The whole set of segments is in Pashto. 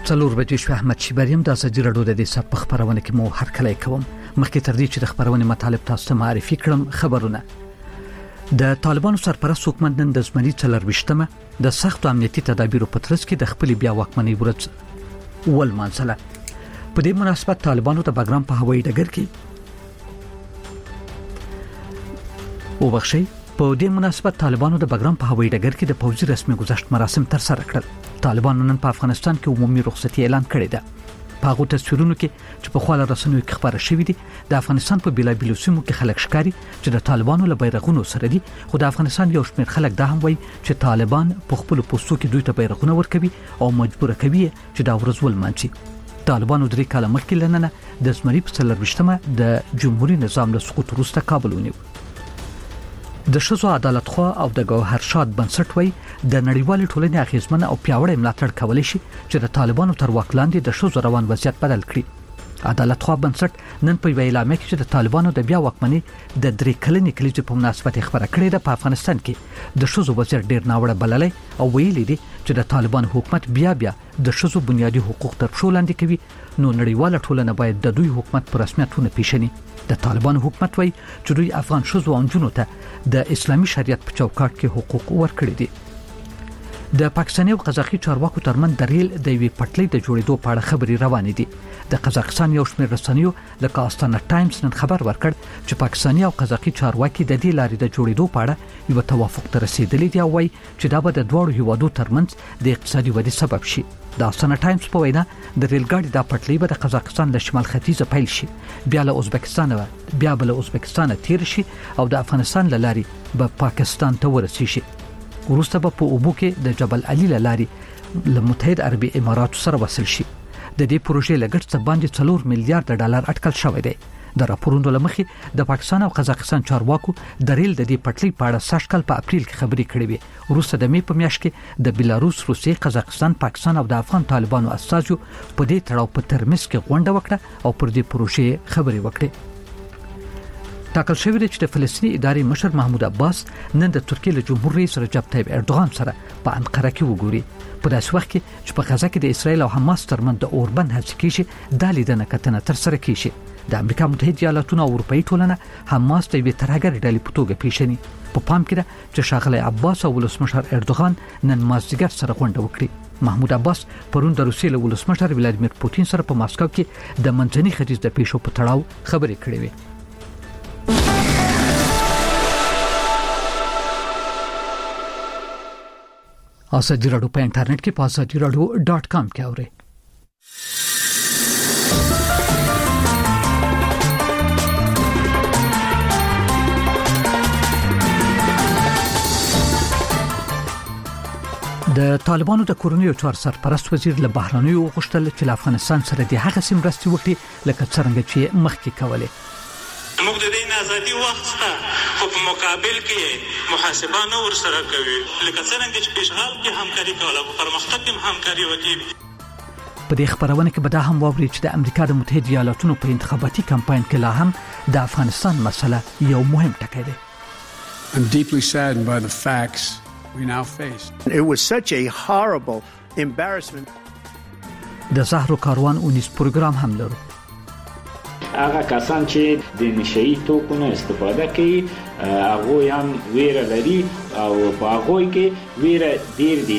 څلور بجې شو. احمد شیبریم د ازادي راډیو د سپ خبرونه کې مو هر کله کوم. مخکې تر دې چې د خبرونه مطالب تاسو ته معرفي کړم، خبرونه د طالبانو سرپرست حکومت نن د زمري 24مه د سختو امنیتي تدابیرو په ترڅ کې د خپل بیا واکمنۍ ورځ ولمانځله. په دې مناسبت طالبانو د بګرام په هوایي ډګر کې د پوځي رسمي گذشت مراسم تر سره کړل. طالبانو نن په افغانستان کې عمومي رخصتي اعلان کړې ده. په هغه تصویرونو کې چې په خواله رسنیو کې خبره شوې دي، د افغانستان په بیلابیلو سیمو کې خلک ښکاري چې د طالبانو له بیرغونو سره دي، خو د افغانستان یو شمېر خلک دا هم وایي چې طالبان په خپل پوسټو کې دوی ته بیرغونه ورکوي او مجبور کوي چې دا ورځ ولمانځي. طالبانو 3 کاله مخکې لننه د زمري په 24مه د جمهوریت نظام له سقوط وروسته کابل ونیو. د ښځو عدالت خو او د ګوهرشاد بنسټ وای د نړیوال ټولنې اخیزمنه او پیاوړی ملاتړ کولای شي چې د طالبانو تر واک لاندې د ښځو روان وضعیت بدل کړي. عدالت خو بنسټ نن په اعلامیه کې چې د طالبانو د بیا واکمنۍ د 3 کلنې کلیزې په مناسبت خبره کړې ده. په افغانستان کې د ښځو وضعیت ډیر ناوړه بللی او ویلي دي چې د طالبان حکومت بیا د ښځو بنیادی حقوق تر پښو لاندې کوي، نو نړیواله ټولنه باید د دوی حکومت پر رسمیت ونه پیژني. د طالبان حکومت وایي چې دوی افغان ښځو او نجونو ته د اسلامي شریعت په چوکاټ کې حقوق ورکړي دي. د پاکستاني او قزاقي چارواکو ترمن د ریل د وی پټلۍ د جوړېدو په اړه خبري روانې دي. د قزاقستان یو شمېر رسنیو لکه آستانه ټایمز نن خبر ورکړ چې پاکستاني او قزاقي چارواکي د دې لارې د جوړېدو په اړه یو توافق ته رسیدلی دی او وایي چې دا به د دوه هیوادو ترمنځ د اقتصادي ودې سبب شي. د آستانه ټایمز په وینا د ریل ګاډي د پټلۍ به د قزاقستان له شمال ختیځه پیل شي، بیا له ازبکستان تیر شي او د افغانستان له لارې به پاکستان ته ورسیږي. وروسته به په اوبو کې د جبل علي لارې له متحد عربي اماراتو سره وصل شي. د دې پروژې لګښت څه باندې 4 میلیارډ ډالر اټکل شوی دی. د راپورونو لمخې د پاکستان او قزاقستان چارواکو د ریل د دې پټلۍ په اړه سږ کال په اپریل کې خبرې کړې وې. وروسته د مې په میاشت کې د بلاروس، روسیې، قزاقستان، پاکستان او د افغان طالبانو استازو په دې تړاو په ترمذ کې غونډه وکړه او پر دې پروژې خبرې وکړې. ټاکل شوی دی چې د فلسطیني ادارې مشر محمود عباس نن د ترکیې له جمهور رئیس رجب طیب اردوغان سره په انقره کې وګوري. په داسې وخت کې چې په غزا کې د اسرایل او حماس ترمنځ د اوربند هڅې کیږي، دا لیدنه کتنه تر سره کیږي. د امریکا متحده ایالاتونو او اروپאי ټولنه حماس د یوې ترهګر ډلې په توګه پیژني. په پام کې ده چې ښاغلی عباس او ولسمشر اردوغان نن مازدیګر سره غونډه وکړي. محمود عباس پرون د روسیې له ولسمشر ولادیمیر پوتین سره په ماسکو کې د منځني ختیځ د پیښو په تړاو خبرې کړې وې. ازادي راډیو په انټرنیټ کې په azadiراdio.com کې اورئ. د طالبانو د کورنیو چارو سرپرست وزیر له بهرنیو غوښتل چې له افغانستان سره د هغه سیم مرستې وکړي لکه څنګه چې مخکې کولې. موږ د دې ازادي وخت خو په مقابل کې محاسبه نه ورسره کوي، لکه څنګه چې پیشغال کې همکاري کوله او پرمختګ کې همکاري وکړي. په دې خبرونه کې به دا هم واوري چې د امریکا د متحده ایالاتونو په انتخاباتي کمپاین کې لا هم د افغانستان مسله یو مهم ټکی دی. I'm deeply saddened by the facts we now face. It was such a horrible embarrassment. د زهرو کاروان اونیس پروګرام هم لرو. هغه کسان چې د نشئی توکونو استفاده کوي هغه هم ویره لري او په هغه کې ویره ډیر دي.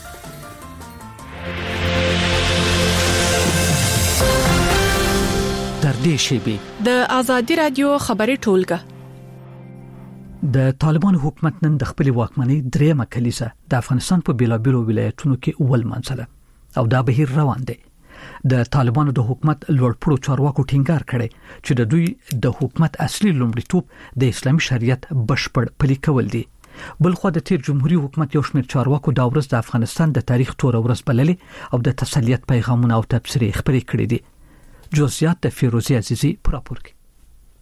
تر دې شیبې د ازادي رادیو خبري ټولګه د طالبان حکومت نن د خپل واکمنۍ 3مه کلیزه د افغانستان په بیلابیلو ولایتونو کې ولمانځله او دا بهیر روان دی. د طالبانو د حکومت لوړپوړو چارواکو ټینګار کړي چې د دوی د حکومت اصلي لومړیتوب د اسلامي شریعت بشپړ پلي کول دي. بلخو د تیر جمهوریت حکومت یو شمېر چارواکو دا ورځ د افغانستان د تاریخ تور ورځ بللې او د تسلیت پیغامونه او تبصرې خبرې کړې دي. جزئیات د فیروزی عزیزی پراپور کې.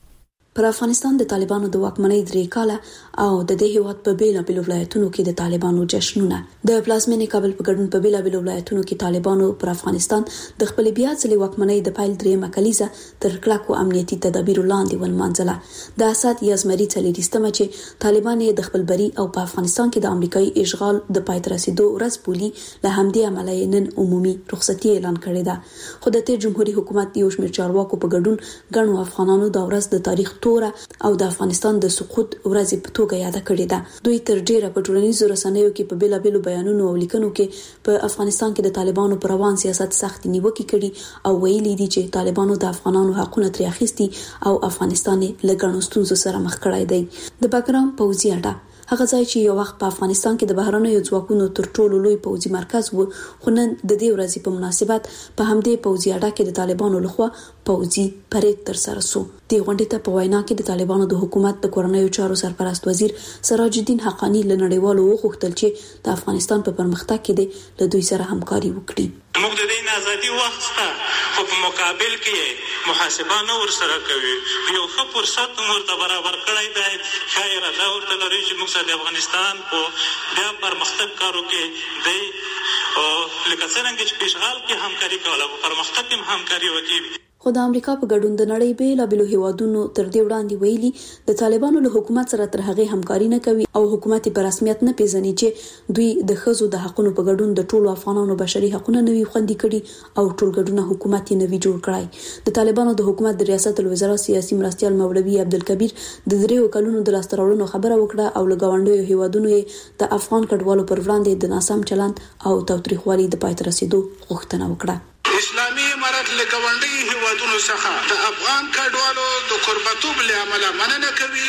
پر افغانستان د طالبانو د واکمنۍ درې کاله او د دې هیواد په بیلابېلو ولایتونو کې د طالبانو جشنونه د پلازمینې کابل په ګډون په بیلابېلو ولایتونو کې طالبانو پر افغانستان د خپل بیا ځلې واکمنۍ د پایل درېمه کلیزه تر کلکو امنیتي تدابیرو لاندې ولمانځله. د اسد یزمري څلېرویشتمه چې طالبان د خپل بری او په افغانستان کې د امریکایي اشغال د پای ته رسیدو ورځ بولي، له همدې امله نن عمومي رخصتي اعلان کړې ده. خو د تیر جمهوریت حکومت یو شمېر چارواکو په ګډون ګڼو افغانانو د ورځ د تاریخ توره او د افغانستان د سقوط ورځ په توګه یاد کړې ده. دوی تر ډیره په ټولنیزو رسنیو کې په بیلابېلو بیانونو او لیکنو کې په افغانستان کې د طالبانو پر روان سیاست سخت نیوکې کړي او ویلي دي چې طالبانو د افغانانو حقونه ترې اخیستي او افغانستان له ګڼو ستونزو سره مخ کړی دی. د بګرام پوځي اډه هغه ځای چې یو وخت په افغانستان کې د بهرنیو ځواکونو تر ټولو لوی پوځي مرکز و، خو نن د دې ورځې په مناسبت په همدې پوځي اډه کې د طالبانو لخوا پوځي پریډ ترسره شو. د غونډې ته په وینا کې د طالبانو د حکومت د کورنیو چارو سرپرست وزیر سراج الدین حقانی له نړیوالو وغوښتل چې د افغانستان په پرمختګ کې له دوی سره همکاري وکړي. موږ د دې ازادي وخت خو په مقابل کې محاسبه نه ورسره کوي. یو ښه فرصت موږ ته برابر کړی دی. خیر دا ورته لري چې موږ د افغانستان په بیا پرمختګ کارو کې دی او لکه څنګه چې په اشغال کې همکاري کوله په پرمختګ کې همکاري وکړي. خو د امریکا په ګډون د نړۍ بیلابېلو هیوادونو تر دې وړاندې ویلي د طالبانو له حکومت سره تر هغه همکاري نه کوي او حکومت په رسمیت نه پیژني چې دوی د ښځو د حقونو په ګډون د ټولو افغانانو بشري حقونه نوي خوندي کړي او ټولګډونه حکومت یې نوي جوړ کړای. د طالبانو د حکومت د ریاست الوزرا سیاسي مرستيال مولوي عبدالکبیر د 3 کلونو د لاستراوړنو خبره وکړه او له ګاونډیو هیوادونو د افغان کډوالو پر وړاندې د ناسم چلند او تاوتریخوالي د پای ته رسیدو غوښتنه وکړه. اسلامي امارت له ګاونډي هیوادونو څخه د افغان کډوالو د قربتوب له امله مننه کوي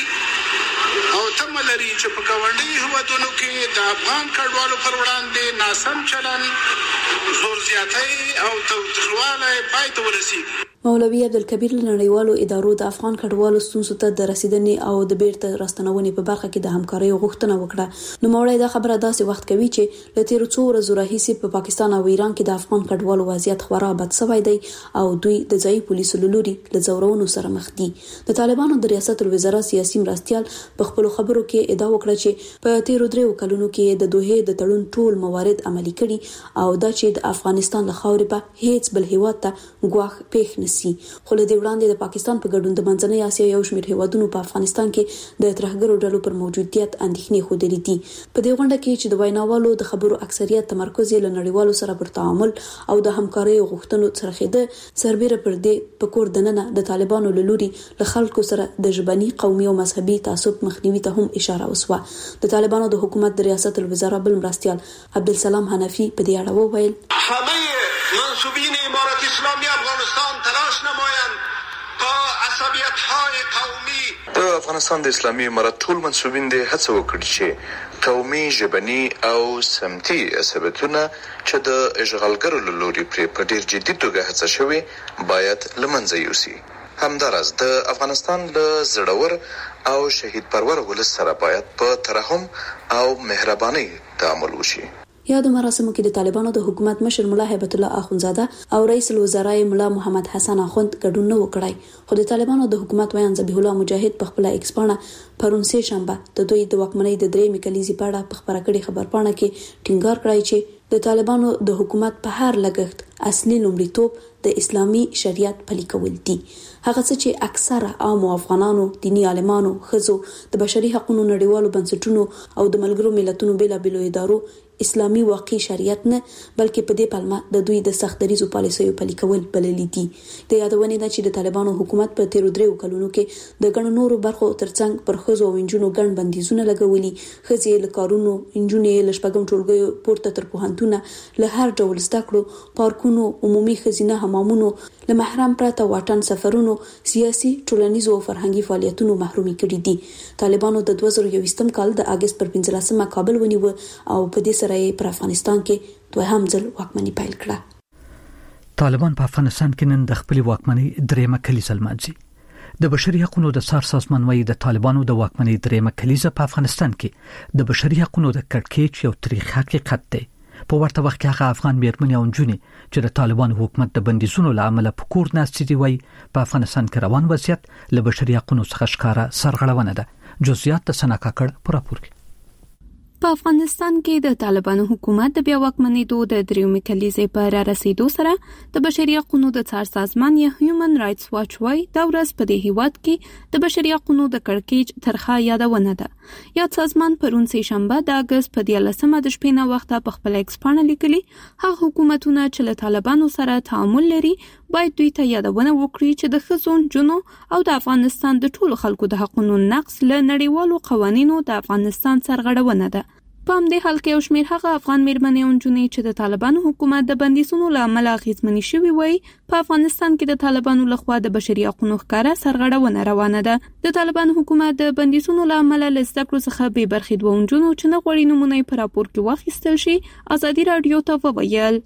او تمه لري چې په ګاونډي هیوادونو کې د افغان کډوالو پر وړاندې ناسم چلند، زور زیاتی او تاوتریخوالی پای ته ورسیږي. مولوي عبدالکبیر له نړیوالو ادارو د افغان کډوالو ستونزو ته د رسیدنې او د بیرته راستنونې په برخه کې د همکارۍ غوښتنه وکړه. نو مولوي دا خبره داسې وخت کوي چې له تیر څو ورځو راهیسې په پاکستان او ایران کې د افغان کډوالو وضعیت خورا بد شوی دی او دوی د ځایي پولیسو له لوري له ځورونو سره مخ دي. د طالبانو د ریاست الوزرا سیاسي مرستيال په خپل خبرو کې ادعا وکړه چې په تیر 3 کلونو کې د دوحې د تړون ټول موارد عملي کړي او دا چې د افغانستان له خاورې په هیڅ بل هیواد ته ګواښ پېښ خو له دې وړاندې د پاکستان په ګډون د منځنۍ اسیا یو شمېر هیوادونو په افغانستان کې د ترهګرو ډلو پر موجودیت اندېښنې ښودلې دي. په دې غونډه کې چې د ویناوالو د خبرو اکثریت تمرکز یې له نړیوالو سره پر تعامل او د همکارۍ غوښتنو څرخېده، سربېره پر دې په کور دننه د طالبانو له لوري له خلکو سره د ژبني، قومي او مذهبي تعصب مخنیوي ته هم اشاره وسوه. د طالبانو د حکومت د ریاست الوزرا بل مرستيال عبدالسلام حنفي په دې اړه وویل: منصوبین امارت اسلامی افغانستان تلاش نمایند تا عصبیت‌های قومی د افغانستان د اسلامي امارت ټول منصوبین د هڅه وکړي چې قومي، ژبني او سمتي عصبیتونه چې د اشغالګرو له لوري په ډیر جدي توګه هڅه شوې باید له منځه یوسي. همداراز د افغانستان له زړور او شهید پرور ولس سره باید په ترحم او مهرباني تعامل وشي. یادو مراسمو کې د طالبانو د حکومت مشر ملا هیبت الله اخونزاده او رئیس الوزرا ملا محمد حسن اخوند ګډون نه وکړای. خو د طالبانو د حکومت ویان ذبیح الله مجاهد په خپل ایکس پاڼه پرون سه شنبه د دوی د واکمنۍ د 3 کلیزې په اړه په خبره کړي خبرپاڼه کې ټینګار کړی چې د طالبانو د حکومت په هر لګښت اصلي لومړیتوب د اسلامي شریعت پلي کول دي. هغه څه چې اکثره عام افغانانو، دینی عالمانو، خزو، د بشري حقوقو نړیوالو بنسټونو او د ملګرو ملتونو بیلابېلو ادارو اسلامي واقعي شریعت نه بلکې په دې پلمه د دوی د سخت دریزو پالیسیو پلي کول بللي دي. د یادونه ده چې د طالبانو حکومت په 13 کلونو کې د ګڼو نورو برخو ترڅنګ پر خزو او انجونو ګڼ بندیزونه لګولي. خزي له کارونو، انجونې له شپږم ټولګیو پورته تر پوهنتونه، له هر ډول زده کړو، پارکونو، عمومي خزینه حمامونو، له محرم پرته واټن سفرونو، سیاسي، ټولنیزو او فرهنګي فعالیتونو محرومي کړي دي. طالبانو د 2021 کال د اگست پر 15 کابل ونیو او په دې سره پر افغانستان کې دوهم ځل واکمني پیل کړه. طالبان په افغانستان کې نن د خپل واکمنۍ 3مه کلیزه لمانځي. د بشري حقوقو د څار سازمان وايي د طالبانو د واکمنۍ 3مه کلیزه په افغانستان کې د بشري حقوقو د کړکېچ یو تاریخي حقیقت دی په ورته وخت کې هغه افغان میرمنې او نجونې چې د طالبان حکومت د بندیزونو له امله په کور ناستې دي وایي په افغانستان کې روان وضعیت له بشري حقوقو څخه ښکاره سرغړونه ده. جزئیات د سنا کاکړ په راپور کې. په افغانستان کې د طالبانو حکومت د بیا واکمنېدو د دریمې کلیزې په رارسېدو سره د بشري حقوقو د څار سازمان یا هیومن رائټس واچ وايي دا ورځ په دې هیواد کې د بشري حقوقو د کړکېچ ترخه یادونه ده. یاد سازمان پرون سه شنبه د اگست په 13مه د شپې نه وخته په خپل ایکس پاڼه لیکلي هغه حکومتونه چې له طالبانو سره تعامل لري باید دوی ته یادونه وکړي چې د ښځو، جنو او د افغانستان د ټولو خلکو د حقوقو نقض له نړیوالو قوانینو د افغانستان سرغړونه ده. په همدې حال کې یو شمېر هغه افغان میرمنې او نجونې چې د طالبانو حکومت د بندیزونو له امله اغېزمنې شوي وایي په افغانستان کې د طالبانو لخوا د بشري حقوقو ښکاره سرغړونه روانه ده. د طالبانو حکومت د بندیزونو له امله له زده کړو څخه بې برخې دوه نجونو چې نه غواړي نومونه یې په راپور کې واخیستل شي ازادي راډیو ته وویل.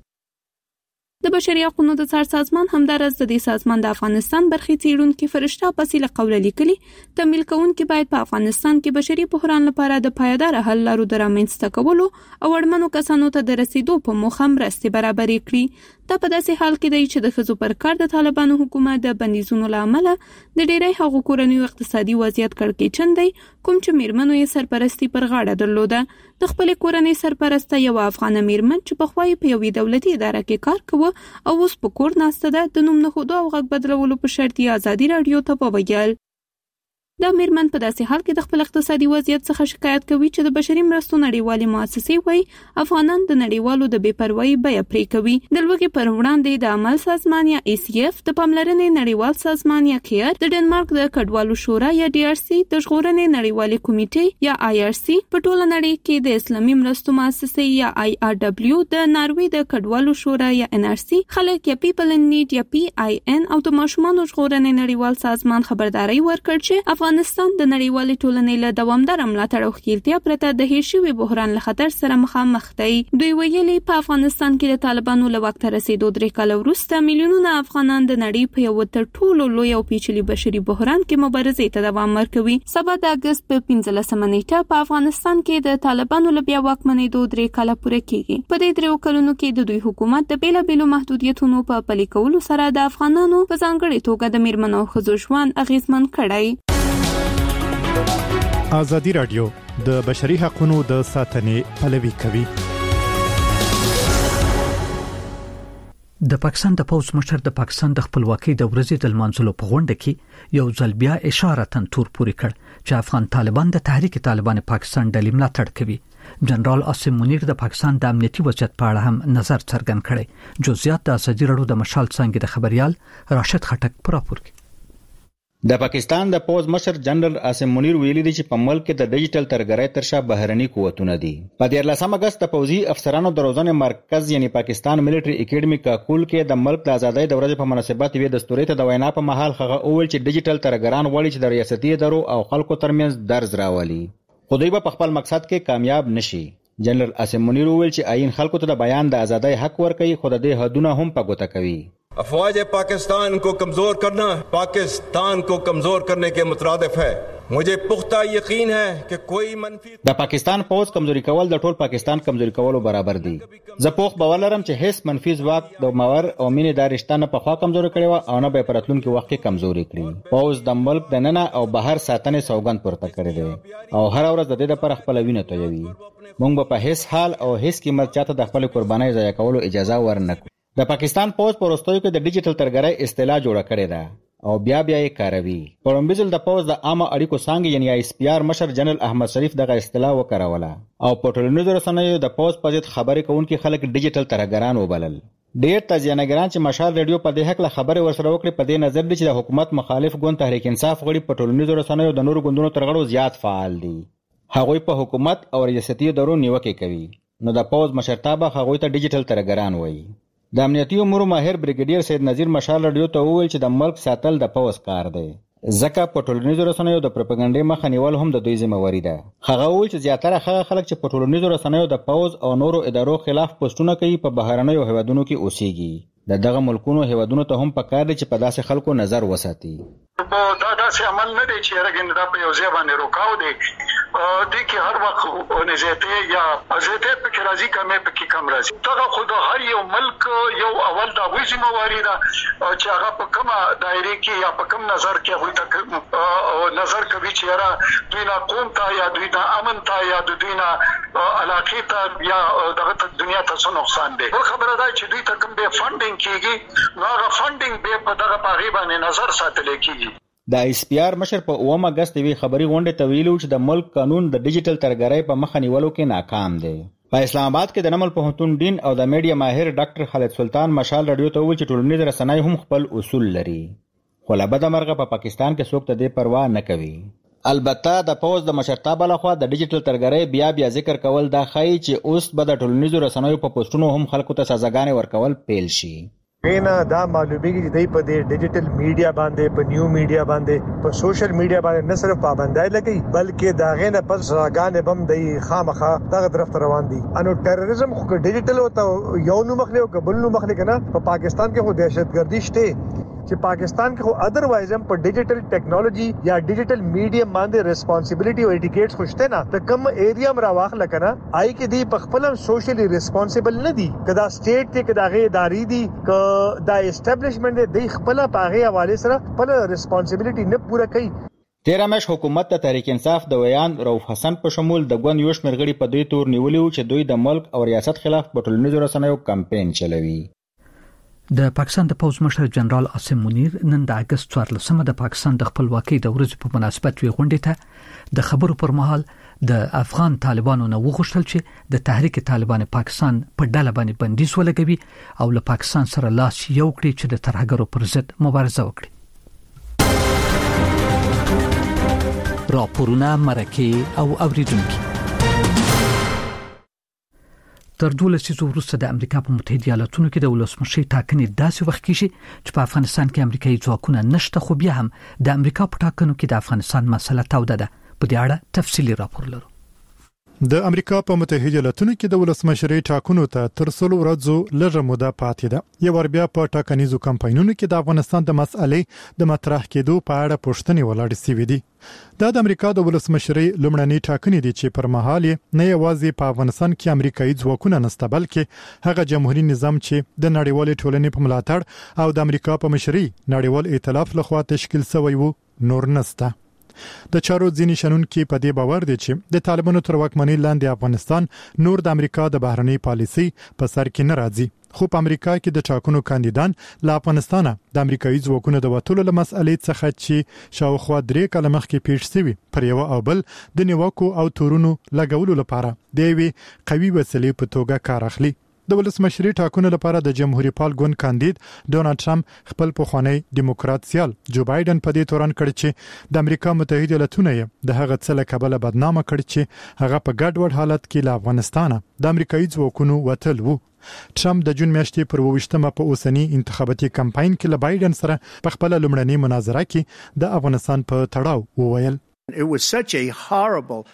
د بشري حقوقو د څار سازمان همدارس د دې سازمان د افغانستان برخې څیړونکو فرشته پسیله قوله لیکلي تمویل کوونکي باید په افغانستان کې بشري بحران لپاره د پایدار حل لارو د رامنځته کولو او اړمنو کسانو ته د رسیدو په موخه مرستې برابرې کړي. دا په داسې حال کې دی چې د ښځو پر کار د طالبانو حکومت د بندیزونو له امله د ډېری هغو کورنیو اقتصادي وضعیت کړکېچن دی کوم چې میرمنو یې سرپرستی پر غاړه درلوده. د خپلې کورنۍ سرپرسته یو افغانه میرمن چې پخوا یې په یوې دولتي اداره کې کار کوه او اوس په کور ناسته ده د نوم نښودو او غږ بدلولو په شرط یې ازادي راډیو ته وویل. دا میرمن په داسې حال کې د خپل اقتصادي وضعیت څخه شکایت کوي چې د بشري مرستو نړیوالې مؤسسې وایي افغانان د نړیوالو د بې پروایي بیه پرې کوي. د لوږې پر وړاندې د عمل سازمان یا ACF، د پاملرنې نړیوال سازمان یا کیر، د ډنمارک د کډوالو شورا یا DRC، د ژغورنې نړیوالې کمیټې یا IRC، په ټوله نړۍ کې د اسلامي مرستو مؤسسې یا IRW، د ناروې د کډوالو شورا یا NRC، خلک یا People in Need یا PIN او د ماشومانو ژغورنې نړیوال سازمان خبرداري ورکړ چې افغانستان د نړیوالې ټولنې له دوامداره ملاتړ او ښکیلتیا پرته د هیر شوي بحران له خطر سره مخامخ دی. دوی ویلي په افغانستان کې د طالبانو له واک ته رسیدو 3 کاله وروسته میلیونونه افغانان د نړۍ په یو تر ټولو لوی او پیچلي بشري بحران کې مبارزې ته دوام ورکوي. سبا د اگست په 15مه نیټه په افغانستان کې د طالبانو له بیا واکمنېدو 3 کاله پوره کیږي. په دې 3 کلونو کې د دوی حکومت د بیلابیلو محدودیتونو په پلي کولو سره د افغانانو په ځانګړې توګه د میرمنو او ښځو ژوند اغېزمن کړی. ازادي راډیو د بشري حقوقو د ساتنې پلوي کوي. د پاکستان د پوز مشر د پاکستان د خپلواکۍ د ورځې د لمانځلو په غونډه کې یو ځل بیا اشاره تور پوري کړ چې افغان طالبان د تحریک طالبان پاکستان ډلې ملاتړ کوي. جنرال عاصم منیر د پاکستان د امنیتي وضعیت په اړه هم نظر څرګند کړي. جزئیات د ازادي راډیو د مشال څنګه د خبريال راشد خټک پر راپور کې. د پاکستان د پوز مشر جنرال عاصم منیر ویلي دی چې په ملک کې د ډیجیټل ترګرۍ تر شا بهرني قوتونه دي. په 13 اگست د پوځي افسرانو د روزنې مرکز یعنی پاکستان ملټری اکیډمي کاکول کې د ملک د ازادۍ د ورځې په مناسبت وی دستوري ته د وینا په محل هغه اول چې ډیجیټل ترګران وړي چې د ریاستي ادارو او خلکو ترمنځ درز راولي خو دوی په خپل مقصد کې کامیاب نشي. جنرال عاصم منیر ویل چې آئین خلکو ته د بیان د ازادۍ حق ورکوي خو د دې حدونه هم په ګوته کوي. افواج पाकिस्तान को कमजोर करना पाकिस्तान को कमजोर करने के मुतरादिफ है. मुझे पुख्ता यकीन है कि कोई منفی د پاکستان پوز کمزوري کول د ټول پاکستان کمزوري کولو برابر دي. زه پوخ باور لرم چې هیڅ منفی ځواک د ماور او مینې د رشتہ نه په خوا کمزوري کړي او نه به پرتلونکو وخت کې کمزوري کړي. پوز د ملک د ننه او بهر ساتنې سوګند پورته کړی دی او هر ورځ د دې لپاره خپل وینه تویوي. موږ په هیڅ حال او هیڅ قیمت چاته د خپل قربانۍ ضایع کولو اجازه ورنکړو. د پاکستان پوز پروستوي کې د ډیجیټل ترګرۍ اصطلاح جوړه کړې ده او بیا یې کاروي. پرمبزل د پوز د عامه اړیکو څنګه یعنی ISPR مشر جنرال احمد شریف دغه اصطلاح وکړوله او په ټولنیزو رسنیو د پوز په ضد خبرې کوونکي خلک ډیجیټل ترګران وبلل. ډېر تازیانګران چې مشال ریډیو په دې حق له خبرې ورسره وکړي په دې نظر دي چې د حکومت مخالف ګوند تحریک انصاف غړي په ټولنیزو رسنیو د نورو ګوندونو تر غړو زیات فعال دي. هغوی په حکومت او ریاستي ادارو نیوکه کوي. نو د پوز مشرتابه هغوی ته ډیجیټل ترګران وایي. د امنیتي امور ماهر بریګیډیر سید نذیر مشال راډیو ته وویل چې د ملک ساتل د پوز کار دی ځکه په ټولنیزو رسنیو د پروپاګاندا مخه نیول هم د دوی ذمہواری ده. هغه وویل چې زیاتره هغه خلک چې په ټولنیزو رسنیو د پوز او نورو ادارو خلاف پوسټونه کوي په بهرنیو هیوادونو کې اوسېږي. دغه ملکونو هیوادونو ته هم پکار دي چې په داسې خلکو نظر وساتي. دا داسې عمل نه دی چې راګنده په یو ځای باندې روکاو دی دې کې هر وخت نزته یا زته په کې راځي کمه په کې کم راځي دا خو د هر یو ملک یو اول دا وې ذمہواری ده چې هغه په کومه دایره کې یا په کوم نظر کې وي تک نظر کوي چې را دوی نه قوم ته یا دوی نه امن ته یا دوی نه علاقه ته یا دغه دنیا ته څه نقصان دی خبره ده چې دوی ته کوم به فندینګ کیږي نو هغه فندینګ به په دغه پاغي باندې نظر ساتل کیږي د ایس پی آر مشر په 9 اگست وی خبري غونډه تویلو چې د ملک قانون د ډیجیټل ترګرۍ په مخ نیولو کې ناکام دی په اسلام آباد کې د نمل پوهنتون ډین او د میډیا ماهر ډاکټر خالد سلطان مشال رادیو ته ویل چې ټولنیز رسنۍ هم خپل اصول لري خو لا بده مرغه په پاکستان کې څوک ته دې پروا نه کوي البته د پوز د مشرتابه لخوا د ډیجیټل ترګرۍ بیا ذکر کول دا ښایي چې اوس به د ټولنیزو رسنیو په پوسټونو هم خلکو ته سزاګانې ورکول پیل شي نه دا معلومیږي چې دای په دې ډیجیټل میډیا باندې په نیو میډیا باندې په سوشل میډیا باندې نه صرف پابندای لګي بلکې دا غینه پس راګانې بم دی خامخه دغه طرف روان دي انو ټیرریزم خو ډیجیټل او ته یو نو مخلي او قبل نو مخلي کنه په پاکستان کې خو دهشتګردي شته چې پاکستان کې خو ادروایز هم په ډیجیټل ټیکنالوژي یا ډیجیټل میډیم باندې ریسپانسیبিলিټي او ایټیکیټس خوشته نه ته کوم ایریا مر واخل کنه آی کې دی په خپل سوشلی ریسپانسیبل نه دي کدا سټیټ ته کدا غي ادارې دي ک دا اسټابلیشمنت دی خپل پاغي حواله سره خپل ریسپانسیبিলিټي نه پوره کوي تیرمش حکومت ته تحریک انصاف د ویان رؤف حسن په شمول د ګوند یوش مرغړي په دوی تور نیولیو چې دوی د ملک او ریاست خلاف په ټولنیزو رسنیو کمپاین چلوي د پاکستان د پوز مشر جنرال عاصم منیر نن د اگست 14 د پاکستان د خپلواکۍ د ورځې په مناسبت وی غونډه ته د خبرو پر مهال د افغان طالبانو نه وغوښتل چې د تحریک طالبان پاکستان په ډله باندې بندیز ولګوي او له پاکستان سره لاس یو کړي چې د ترهګرو پر ضد مبارزه وکړي راپورونه مرکه او اوریدونکو تر 12 لسیزو وروسته د امریکا په متحده ایالاتونو کې د ولسمشي ټاکنې داسې وخت کې چې په افغانستان کې امریکایي ځواکونه نشته خو بیا هم د امریکا په ټاکنو کې د افغانستان مسله توده ده په دې اړه تفصیلی راپور لرو د امریکا په متحده ایالاتونو کې د ولسمشرۍ ټاکنو ته تر 3 ورځې لږه موده پاتې ده یو ور بیا په ټاکنیزو کمپاینونو کې د افغانستان د مسألې د مطرح کېدو په اړه پوښتنې ولاړې شوې دي دا د امریکا د ولسمشرۍ لومړنۍ ټاکنې دي چې پر مهال نه یوازې په افغانستان کې امریکایي ځواکونه نسته بلکې هغه جمهوریت نظام چې د نړیوال ټولنې په ملاتړ او د امریکا په مشرۍ نړیوال ائتلاف لخوا تشکیل شوی وو نور نسته د چارو ځینې شنونکو په دې باور دي چې د طالبانو تر واکمنۍ لاندې افغانستان نور د امریکا د بهرنۍ پالیسۍ په سر کې نه راځي خو په امریکا کې د ټاکنو کاندیدان له افغانستان د امریکایي ځواکونو د وټولو له مسألې څخه چې شاوخوا 3 کاله مخکې پیښ شوی پر یو او بل د نیوکو او تورونو لګولو لپاره د یوې قوي وسیلې په توګه کار اخلي د ولسمشري ټاکنو لپاره د جمهوریت پال ګوند کاندید ډونالد ټرمپ خپل پخوانی دیموکرات سیال جو بایدن په دې تورن کړ چې د امریکا متحده ایالاتونو د هغه څه له کبله بدنامه کړ چې هغه په ګډوډ حالت کې له افغانستان د امریکایي ځواکونو وتل وو ټرمپ د جون میاشتې پر 28مه په اوسنی انتخاباتي کمپاین کې له بایدن سره په خپل لومړنۍ مناظره کې د افغانستان په تړاو وویل It was such a horrible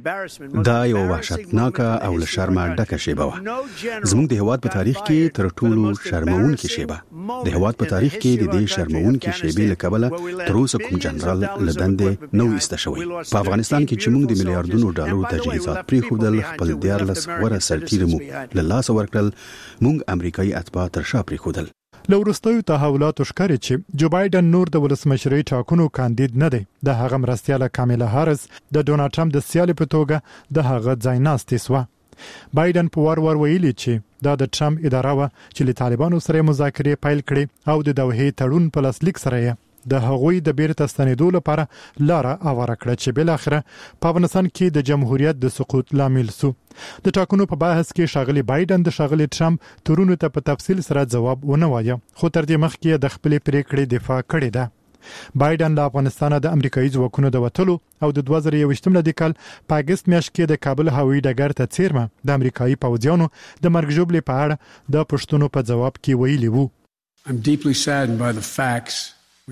دا یو وحشتناک او له شرمه ډکه شیبه وه زموږ د هیواد په تاریخ کې تر ټولو شرمونکې شیبه د هیواد په تاریخ کې د دې شرمونکې شیبې له کبله تر اوسه کوم جنرال له دندې نو ایسته شوی په افغانستان کې چې موږ د میلیارډونو ډالرو تجهیزات پریښودل خپل 14 غوره سرتیري مو له لاس ورکړل موږ امریکایي اتباع تر شا پریښودل له وروستیو تحولاتو ښکاري چې جو بایدن نور د ولسمشرۍ ټاکنو کاندید نه دی د هغه مرستیاله کاملا هارس د ډونالد ټرمپ د سیالۍ په توګه د هغه ځای ناستې سوه بایدن په ور ویلي چې دا د ټرمپ اداره وه چې له طالبانو سره مذاکرې پیل کړي او د دوحې تړون په لاسلیک سره د هغوی د بیرته ستنېدو لپاره لاره اواره کړه چې بل اخره په افغانستان کې د جمهوریت د سقوط لامل سو د ټاکنو په بحث کې شاغلي بایدن د شاغلي ټرمپ تورونو ته په تفصیل سره جواب ونه وایي خو تر دې مخکې د خپل پریکړې دفاع کړې ده بایدن له افغانستان د امریکایي ځواکونو د وټلو او د 2021 کال په اگست میاشت کې د کابل هوایي ډګر ته څیرمه د امریکایي پوځیانو د مرګ ژوبلې په اړه د پښتنو په جواب کې ویلي وو I'm deeply saddened by the facts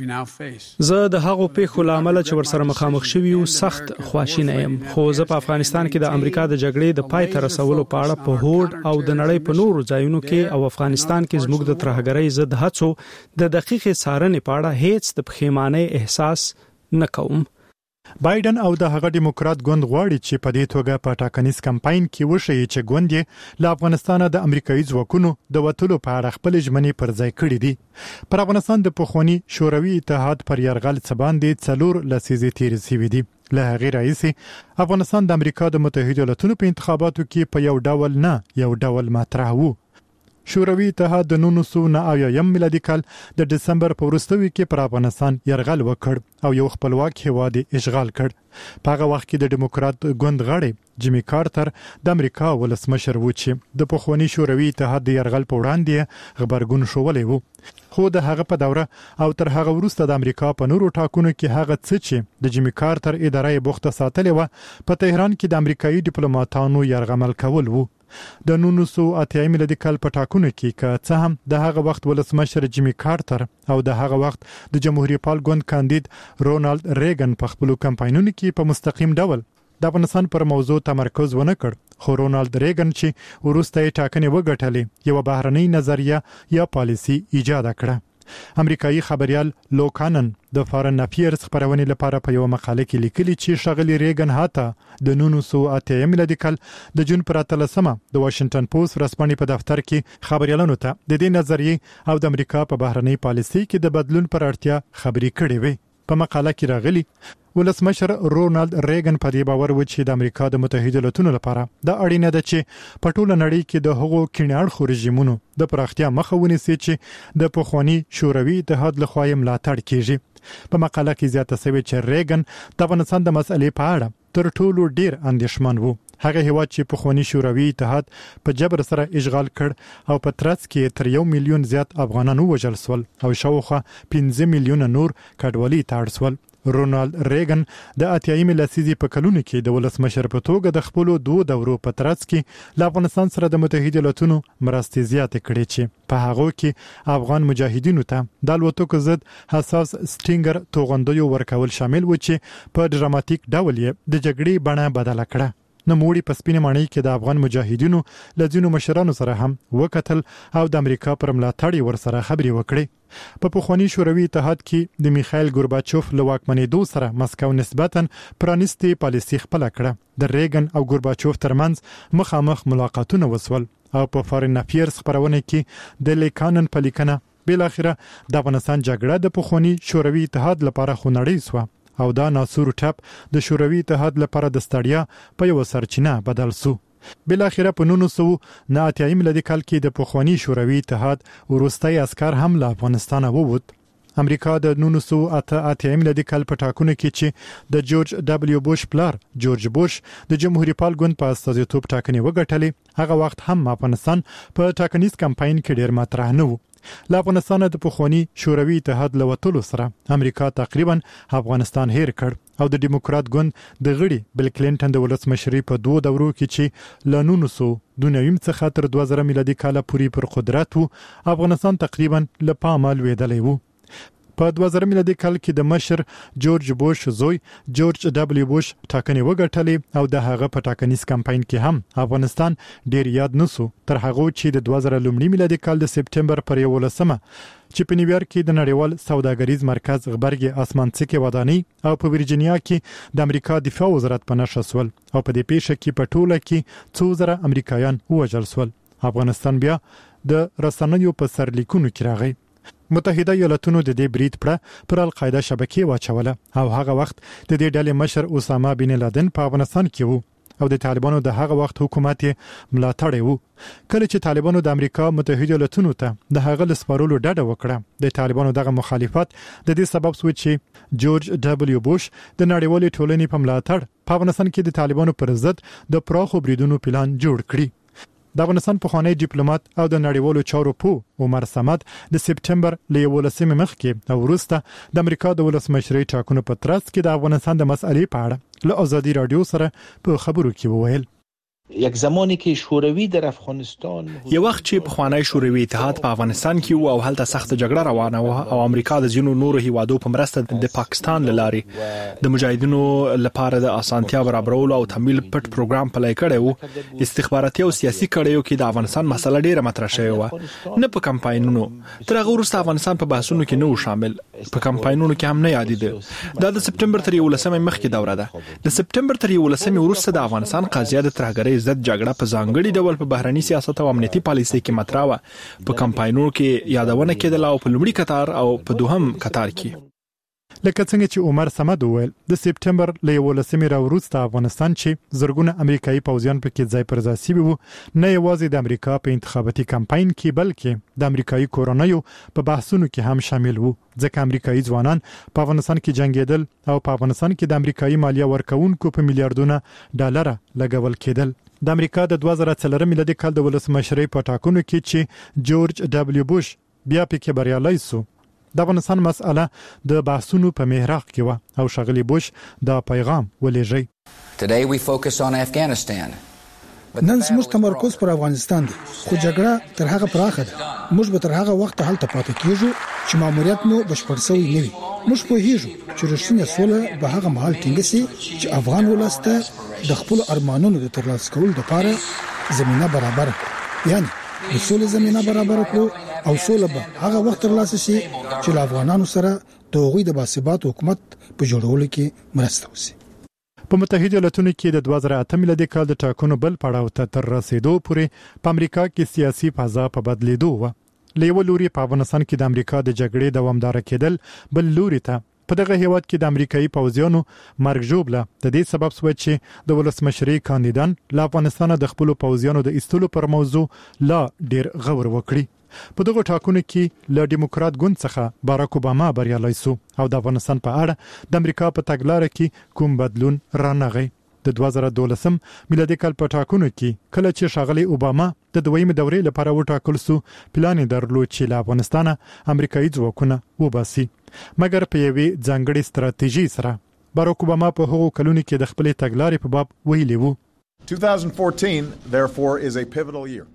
زه د هغو پیښو لامل چې ورسره مخامخ شوی یو سخت خواشینه یم خو زه په افغانستان کې د امریکا د جګړې د پای ته رسولو په اړه په هوډ او د نړۍ په نورو ځایونو کې او افغانستان کې زموږ د ترهګرۍ ضد هڅو د دقیقې څارنې په اړه هیڅ د پښیمانۍ احساس نه کوم بایدن او د هغه دیموکرات ګوند غواړي چې په دې توګه په ټاکنیز کمپاین کې وشي چې ګوند یې له افغانستان د امریکایي ځواکونو د وټولو په اړه خپل ژمنې پر ځای کړې دي. پر افغانستان د پخوانی شوروي اتحاد پر یرغل څباندې 4 لسیزې تیر شوې دي. له هغې راهیسې افغانستان د امریکا د متحده ایالاتونو په انتخاباتو کې په یو ډول مطرح وو. شوروي اتحاد د 1990 میلادي کال د دسمبر په وروستیو کې پر افغانستان یرغل وکړ او یو خپلواک هیواد اشغال کړ. په هغه وخت کې د دیموکرات ګوند غړی جیمی کارتر د امریکا ولسمشر و چې د پخوانی شوروي اتحاد د یرغل په وړاندې خبرګون شولې وو. خو د هغه په دوره او تر هغه وروسته د امریکا په نورو ټاکنو کې هغه څه چې د جیمی کارتر ادارې بوخته ساتلې و په تهران کې د امریکایي ډیپلوماټانو یرغمل کول وو. د 1980 میلادي کال په ټاکنو کې که څه هم د هغه وخت ولسمشر جیمی کارتر او د هغه وخت د جمهوریت پال ګوند کاندید رونالد ریګن په خپل کمپاینونو کې په مستقیم ډول د افغانستان پر موضوع تمرکز ونه کړ، خو رونالد ریګن چې وروسته یې ټاکنې وګټلې یو بهرنۍ نظریه یا پالیسی ایجاد کړه. امریکایي خبريال لوکانن د فارن افیرز خبرونې لپاره په یو مقاله کې لیکلي چې شغلی ریګن هاته د 1980 میلادي کال د جون پر 13 د واشنگټن پوسټ رسمي په دفتر کې خبريالانو ته د دې نظریه او د امریکا په بهرنۍ پالیسي کې د بدلون پر اړتیا خبري کړې وي. په مقاله کې راغلي ولسمشر رونالد ریګن په دې باور و چې د امریکا د متحده ایالاتونو لپاره د اړینه ده چې په ټوله نړۍ کې د هغو کیناړخو رژیمونو د پراختیا مخه ونیسي چې د پخوانی شوروي اتحاد لخوا یې ملاتړ کیږي. په مقاله کې زیاته شوی چې ریګن د افغانستان د مسئلې په اړه تر ټولو ډیر اندېښمن وو. هغه هیواد چې پخوانی شوروي اتحاد په جبر سره اشغال کړ او په ترڅ کې تر 1 میلیون زیات افغانان وژل شول او شاوخوا 15 میلیونه نور کډوالي ته اړ شول. رونالد ریګن د 80 لسیزې په کلونو کې د ولسمشر په توګه د خپل دوه دورو په ترڅ کې له افغانستان سره د متحده ایالاتونو مرستې زیاتې کړې چې په هغه کې افغان مجاهدینو ته د الوتکو ضد حساس سټینګر توغندیو ورکول شامل و چې په ډراماتیک ډول یې د جګړې بڼه بدله کړه. نوموړي په سپینه ماڼۍ کې د افغان مجاهدینو له ځینو مشرانو سره هم وکتل او د امریکا پر ملاتړ ورسره خبري وکړي. په پخوانی شوروي اتحاد کې د میخایل ګورباچوف له واکمنېدو سره مسکو نسبتاً پرانیستي پالیسي خپل کړه. د ریګن او ګورباچوف ترمنځ مخامخ ملاقاتونه وسول او په فارن افیرز خبرونه کې د لیکانن په لیکنه بل اخره د افغانستان جګړه د پخوانی شوروي اتحاد لپاره خونړۍ سو او دا ناصور ټپ د شوروي اتحاد لپاره د ستړیا په یو سرچینه بدل سو. بل اخره په 1990 میلادي کال کې د پخوانی شوروي اتحاد وروستي عسكر هم له افغانستان ووت. امریکا د 1980 میلادي کال په ټاکنو کې چې د جورج دبليو بوش پلار جورج بوش د جمهوریت پال ګوند په استازیتوب ټاکنې وګټلې، هغه وخت هم افغانستان په ټاکنیز کمپاین کې ډیر مطرح نه و. له افغانستان د پخوانی شوروي اتحاد له وټولو سره امریکا تقریبا افغانستان هیر کړ او د دیموکرات ګوند د غړي بل کلینټن د ولسمشرۍ په دوه دورو کې چې له 1992 څخه تر 2000 میلادي کال پورې پر قدرت وو، افغانستان تقریبا له پامه لوېدلی وو. په 2000 میلادي کال کې د مشر جورج بوش زوی جورج دبليو بوش ټاکنې وګټلې او د هغه په ټاکنیز کمپاین کې هم افغانستان ډیر یاد نسو تر هغه چې د 2000 میلادي کال د سپټمبر پر 11 چې په نیویارک کې د نړیوال سوداګریز مرکز غبرګي اسمان څخه ودانۍ او په ورجینیا کې د امریکا دفاع وزارت په نشه سول او په دې پیښه کې په ټوله کې 2000 امریکایان وژل شول. افغانستان بیا د رسنیو په سرلیکونو کې راغی. متحده ایالاتونو د دې برید پر القاعده شبکې واچوله او هغه وخت د دې ډلې مشر اسامه بن لادن په افغانستان کې وو او د طالبانو د هغه وخت حکومت ملاتړ وو. کله چې طالبانو د امریکا متحده ایالاتونو ته د هغه لسپارولو ډډه وکړه، د طالبانو دغه مخالفت د دې سبب شو چې جورج دبليو بوش د نړیوالې ټولنې په ملاتړ په افغانستان کې د طالبانو پر ضد د پراخو بریدونو پلان جوړ کړی. د افغانستان پخوانی ډیپلوماټ او د نړیوالو چارو په عمر صمد د سپټمبر ل 11 مخکې او وروسته د امریکا د ولسمشرۍ ټاکنو په ترڅ کې د افغانستان د مسئلې په اړه له ازادي رادیو سره په خبرو کې وویل. یک زمانی که شوروی در افغانستان یو وخت چې په خوانی شوروي اتحاد په افغانستان کې وو او هلته سخت جګړه روانه و او امریکا د ځینو نورو هیوادو په مرسته د پاکستان لاري د مجاهدینو لپاره د اسانتیا برابرولو او تمویل پټ پروګرام پلی کړی وو. استخباراتي او سیاسي کړیو کې د افغانستان مسله ډیره مطرح شوې و، نه په کمپاینونو. تر هغه وروسته افغانستان په بحثونو کې نه و شامل، په کمپاینونو کې هم نه یادېده. دا د سپټمبر تر 11 مخکې دوره ده. د سپټمبر تر 11 وروسته د افغانستان قضیه د ترهګرۍ ضد جګړه په ځانګړي ډول په بهرني سیاست او امنیتي پالیسۍ کې مطرح و. په کمپاینونو کې یادونه کېدله او په لومړي قطار او په دوهم قطار کې. لکه څنګه چې عمر صمد وویل، د سپټمبر له 11 راوروسته افغانستان چې زرګونه امریکایي پوځیان پکې ځای پر ځای شوي وو، نه یوازې د امریکا په انتخاباتي کمپاین کې بلکې د امریکایي کورونیو په بحثونو کې هم شامل وو، ځکه امریکایي ځوانان په افغانستان کې جنگیدل او په افغانستان کې د امریکایي مالیه ورکوونکو په میلیارډونو ډالر لګول کېدل. د امریکا د 2004 میلادي کال د ولسمشرۍ په ټاکنو کې چې جورج دبليو بوش بیا پکې بریالی شو، د افغانستان مسأله د بحثونو په محراق کې و او ښاغلي بوش دا پیغام ولېږي. Today we focus on Afghanistan. نن زموږ تمرکز پر افغانستان دی، خو جګړه تر هغه پراخه ده. موږ به تر هغه وخت هلته پاتې کیږو چې ماموریت مو بشپړ شوی نه وي. موږ پوهیږو چې رښتینې سوله به هغه مهال ټینګه شي چې افغان ولس ته د خپل ارمانونو د ترلاسه کولو لپاره زمينه برابر کړي، یعنی د سولې زمينه برابر کړو او سوله به هغه وخت ترلاسه شي چې له افغانانو سره د هغوی د باثبات حکومت په جوړولو کې مرسته وشي. په متحده ایالاتونو کې د 2008 میلادي کال د ټاکنو بل پړاو ته تر رسیدو پورې په امریکا کې سیاسي فضا په بدلیدو و. لیو لوري په افغانستان کې د امریکا د جګړې دوامدار کېدل، بل لوري ته په دغه هیواد کې د امریکایي پوځیانو مرګ ژوبله د دې سبب شو چې د ولسمشرۍ کاندیدان له افغانستان د خپل پوځیانو د ایستلو پر موضوع لا ډیر غور وکړي. په دغه ټاکنو کې له ډیموکرات ګوند څخه باراک اوباما بریالی شو او د افغانستان په اړه د امریکا په تګلارې کې کوم بدلون رانغی. د 2012 میلادي کال په ټاکنو کې کله چې ښاغلي اوباما د دویمې دورې لپاره وټاکل شو، پلان یې درلود چې له افغانستان امریکایي ځواکونه وباسي، مګر په یوې ځانګړې ستراتیژي سره. باراک اوباما په هغو کلونو کې د خپلې تګلارې په باب ویلي وو. 2014 therefore is a pivotal year.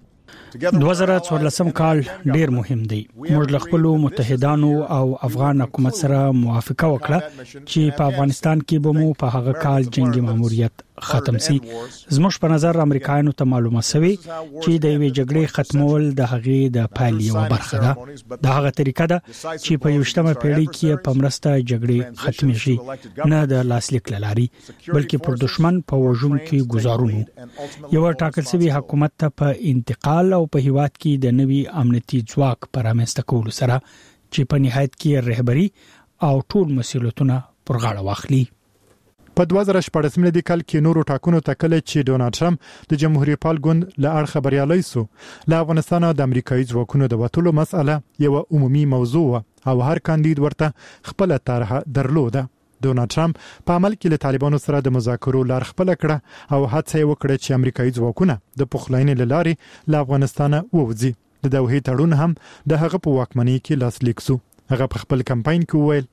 2014 کال ډیر مهم دی. موږ له خپل متحدانو او افغان حکومت سره موافقه وکړه چې په افغانستان کې به مو په هغه کال جنگي ماموریت ختم شي. زموږ په نظر امریکایانو ته معلومه شوی چې د یوې جګړې ختمول د هغې د پایلې یوه برخه ده. دا هغه طریقه ده چې په 21مه پیړۍ کې په مرسته جګړې ختمې شي، نه د لاسلیک لاري بلکې پر دشمن په وژونکو ګزارونو. یو ټاکل شوی حکومت ته په انتقال او په هیواد کې د نوي امنیتي ځواک پر رامنځته کولو سره چې په نهایت کې رهبری او ټول مسؤلیتونه پر غاړه واخلي. په 2014 میلادي کال کې نورو ټاکنو ته کله چې ډونالد ټرمپ د جمهوریت پال ګوند له اړخه بریالی شو، له افغانستان د امریکایي ځواکونو د وټولو مسأله یو عمومي موضوع او هر کاندید ورته خپل طرحه درلوده. ډونالد ټرمپ په عمل کې له طالبانو سره د مذاکرو لار خپل کړه او هڅه یې وکړه چې امریکایي ځواکونه د پخلاینې لارې له افغانستان ووځي. د دوحې تړون هم د هغه په واکمنۍ کې لاسلیک شو. هغه په خپل کمپاین کې وویل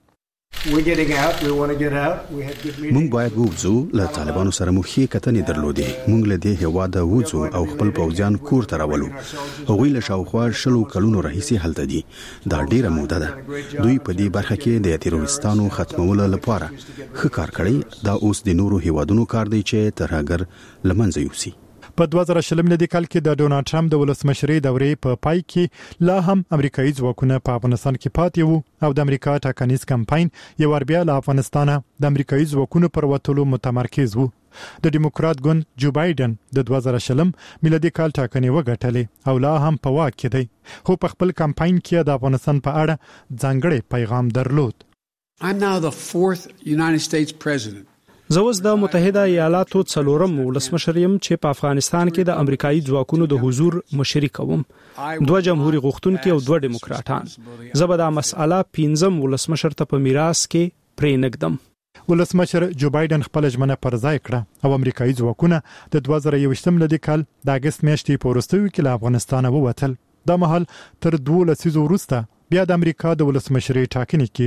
مونږ باید ووځو، له طالبانو سره مو ښې کتنې درلودې. مونږ له دې هیواده ووځو او خپل پوځیان کور ته راولو. هغوی له شاوخوا 20 کلونو راهیسې هلته دي. دا ډیره موده ده. دوی په دې برخه کې د تروریستانو ختمولو لپاره ښه کار کړی. دا اوس د نورو هیوادونو کار دی چې ترهګر لمنځه یوسي. په 2020 میلادي کال کې د ډونالد ټرمپ د ولسمشرۍ دورې په پای کې لا هم امریکایي ځواکونه په افغانستان کې پاتې وو او د امریکا ټاکنیز کمپاین یو بیا له افغانستان د امریکایي ځواکونو پر وټولو متمرکز وو. د ډیموکرات ګوند جو بایدن د 2020 میلادي کال ټاکنې وګټلې او لا هم په واک کې دی، خو په خپل کمپاین کې د افغانستان په اړه ځانګړی پیغام درلود. I'm now the 4th United States president. زه اوس د متحده ایالاتو څلورم ولسمشر یم چې په افغانستان کې د امریکایي ځواکونو د حضور مشري کوم. 2 جمهوریت غوښتونکي او 2 ډیموکراټان. زه به دا مسأله 15 ولسمشر ته په میراث کې پرې نږدم. ولسمشر جو بایدن خپل ژمنه پر ځای کړه او امریکایي ځواکونه د 2021 میلادي کال د اگست میاشتې په وروستیو کې له افغانستان ووتل. دا مهال تر 2 لسیزو وروسته بیا د امریکا د ولسمشرۍ ټاکنې کیږي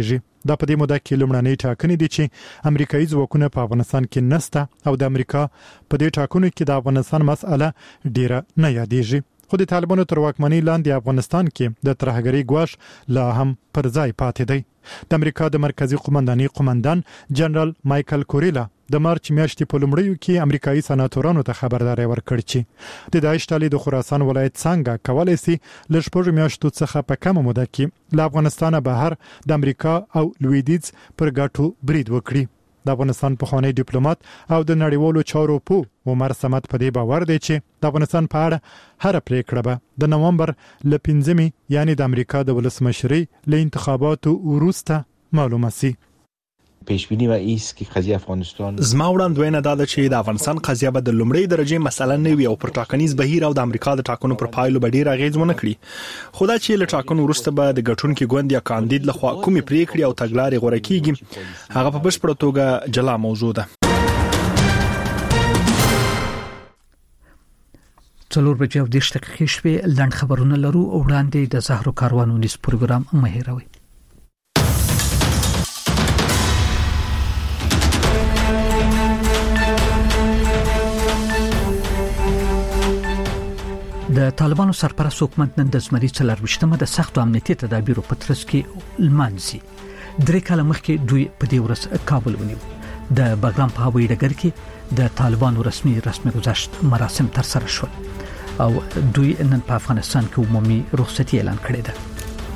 دا په دې موده کې لومړنۍ ټاکنې دي چې امریکایي ځواکونه په افغانستان کې نسته او د امریکا په دې ټاکنو کې د افغانستان مسأله ډیره نه یادېږي. خو د طالبانو تر واکمنۍ لاندې افغانستان کې د ترهګرۍ ګواښ لا هم پر ځای پاتې دی. د امریکا د مرکزی قومندانۍ قومندان جنرال مایکل کوریلا د مارچ میاشتې په لومړیو کې امریکایي سناتورانو ته خبرداري ورکړه چې د داعش ډلې د خراسان ولایت څنګه کولای شي ل شپږ میاشتو څخه په کمه موده کې له افغانستان بهر د امریکا او لویدیځ پر ګټو برید وکړي. د افغانستان پخوانی ډیپلوماټ او د نړیوالو چارو په عمر سمت په دې باور دی چې د افغانستان په اړه هر پریکړه به د نومبر ل 15 یعنی د امریکا د ولسمشرۍ له انتخاباتو وروسته معلومه شي. پیشبینی و ایست که قضیه افغانستان زما وړاندوینه دا ده چې د افغانستان قضیه به د لومړۍ درجه مسله نه وي او پر ټاکنیز بهیر او د امریکا د ټاکنو پر پایلو به ډیر اغیز ونه کړي. خو دا چې له ټاکنو وروسته به د ګټونکو ګوند یا کاندید لخوا کومې پریکړې او تګلارې غوړه کیږي هغه په بشپړه توګه جلا موضوع ده. څلور بجې او 10 دقیقې شوې لنډ خبرونه لرو او وړاندې د زهرو کاروان ونیس پروګرام مهیروي. د طالبانو سرپرست حکومت نن د زمري 24مه د سختو امنیتي تدابیرو په ترڅ کې لمانځي. 3 کاله مخکې دوی په دې ورځ کابل ونیو. د بګرام په هوایي ډګر کې د طالبانو رسمي گذشت مراسم تر سره شول او دوی نن په افغانستان کې عمومي رخصتي اعلان کړې ده.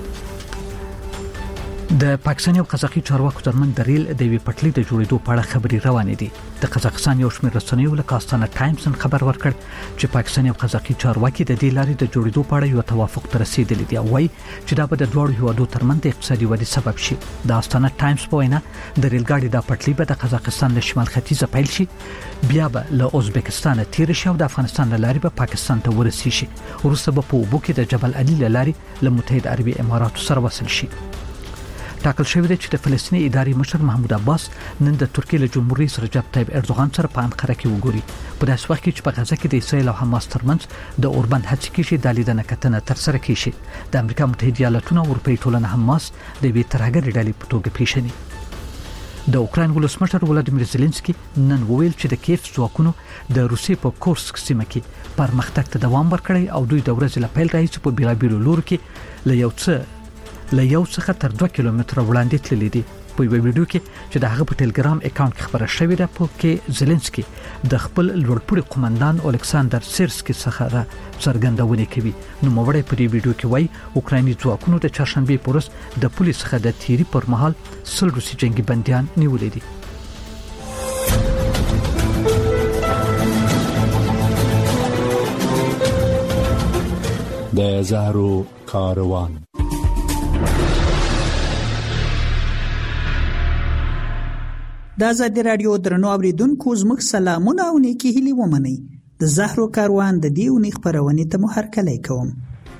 د پاکستان او قزاقي چارواکو ترمن د ریل د وی پټلۍ د جوړېدو په اړه خبري روانې دي. د قزاقستان یو شمېر رسنیو لکه آستانه ټایمز خبر ورکړ چې پاکستان او قزاقي چارواکي د دې لارې د جوړېدو په اړه یو توافق ته رسیدلی دي او وايي چې دا به د دوه هیوادو ترمن د اقتصادي ودې سبب شي. د آستانه ټایمز په وینا د ریل ګاډي د پټلۍ به د قزاقستان له شمال ختیځه پیل شي بیا به له ازبکستان تیر شي او د افغانستان له لارې به پاکستان ته ورسیږي شي. وروسته به په اوبو کې د جبل علي له لارې له متحده عربي اماراتو سره وصل شي. ټاکل شوی دی چې د فلسطیني ادارې مشر محمود عباس نن د ترکیې له جمهور رئیس رجب طیب اردوغان سره په انقره کې وګوري. په داسې وخت کې چې په غزه کې د اسرائیل او حماس ترمنځ د اوربند هڅې کېږي د لیدنه کتنه تر سره کیږي. د امریکا متحده ایالاتونو او اروپאי ټولنه حماس د وی ترهګر ډلې په توګه پیژني. د اوکراین ولسمشر ولادیمیر زيلنسکي نن وویل چې د کیف ځواکونو د روسیې په کورسک سیمه کې پرمختګ ته دوام ورکړي او دوی د ورځې له پیل راهیسې په بیلابیلو لورو کې له یو څخه تر 2 کیلومتره وړاندې تللی دي. په یو ویډیو کې چې د هغه په ټلګرام اکاونټ کې خبره شوې ده په کې زيلنسکي د خپل لوړپوړي قومندان الکساندر سیرسکي څخه څرګندونه کوي. نو موړی په دې ویډیو کې وایي اوکرایني ځواکونو د چهارشنبه په ورځ د پولیس څخه د تیری پر مهال 100 روسي جنگي بنديان نیولې دي. د زهرو کاروان د آزادي رادیو درنو اوریدونکو زموږ سلامونه او نیکی هیلې ومنئ. د زهرو کاروان د دې اونۍ خپرونې ته مو هرکلی کوم.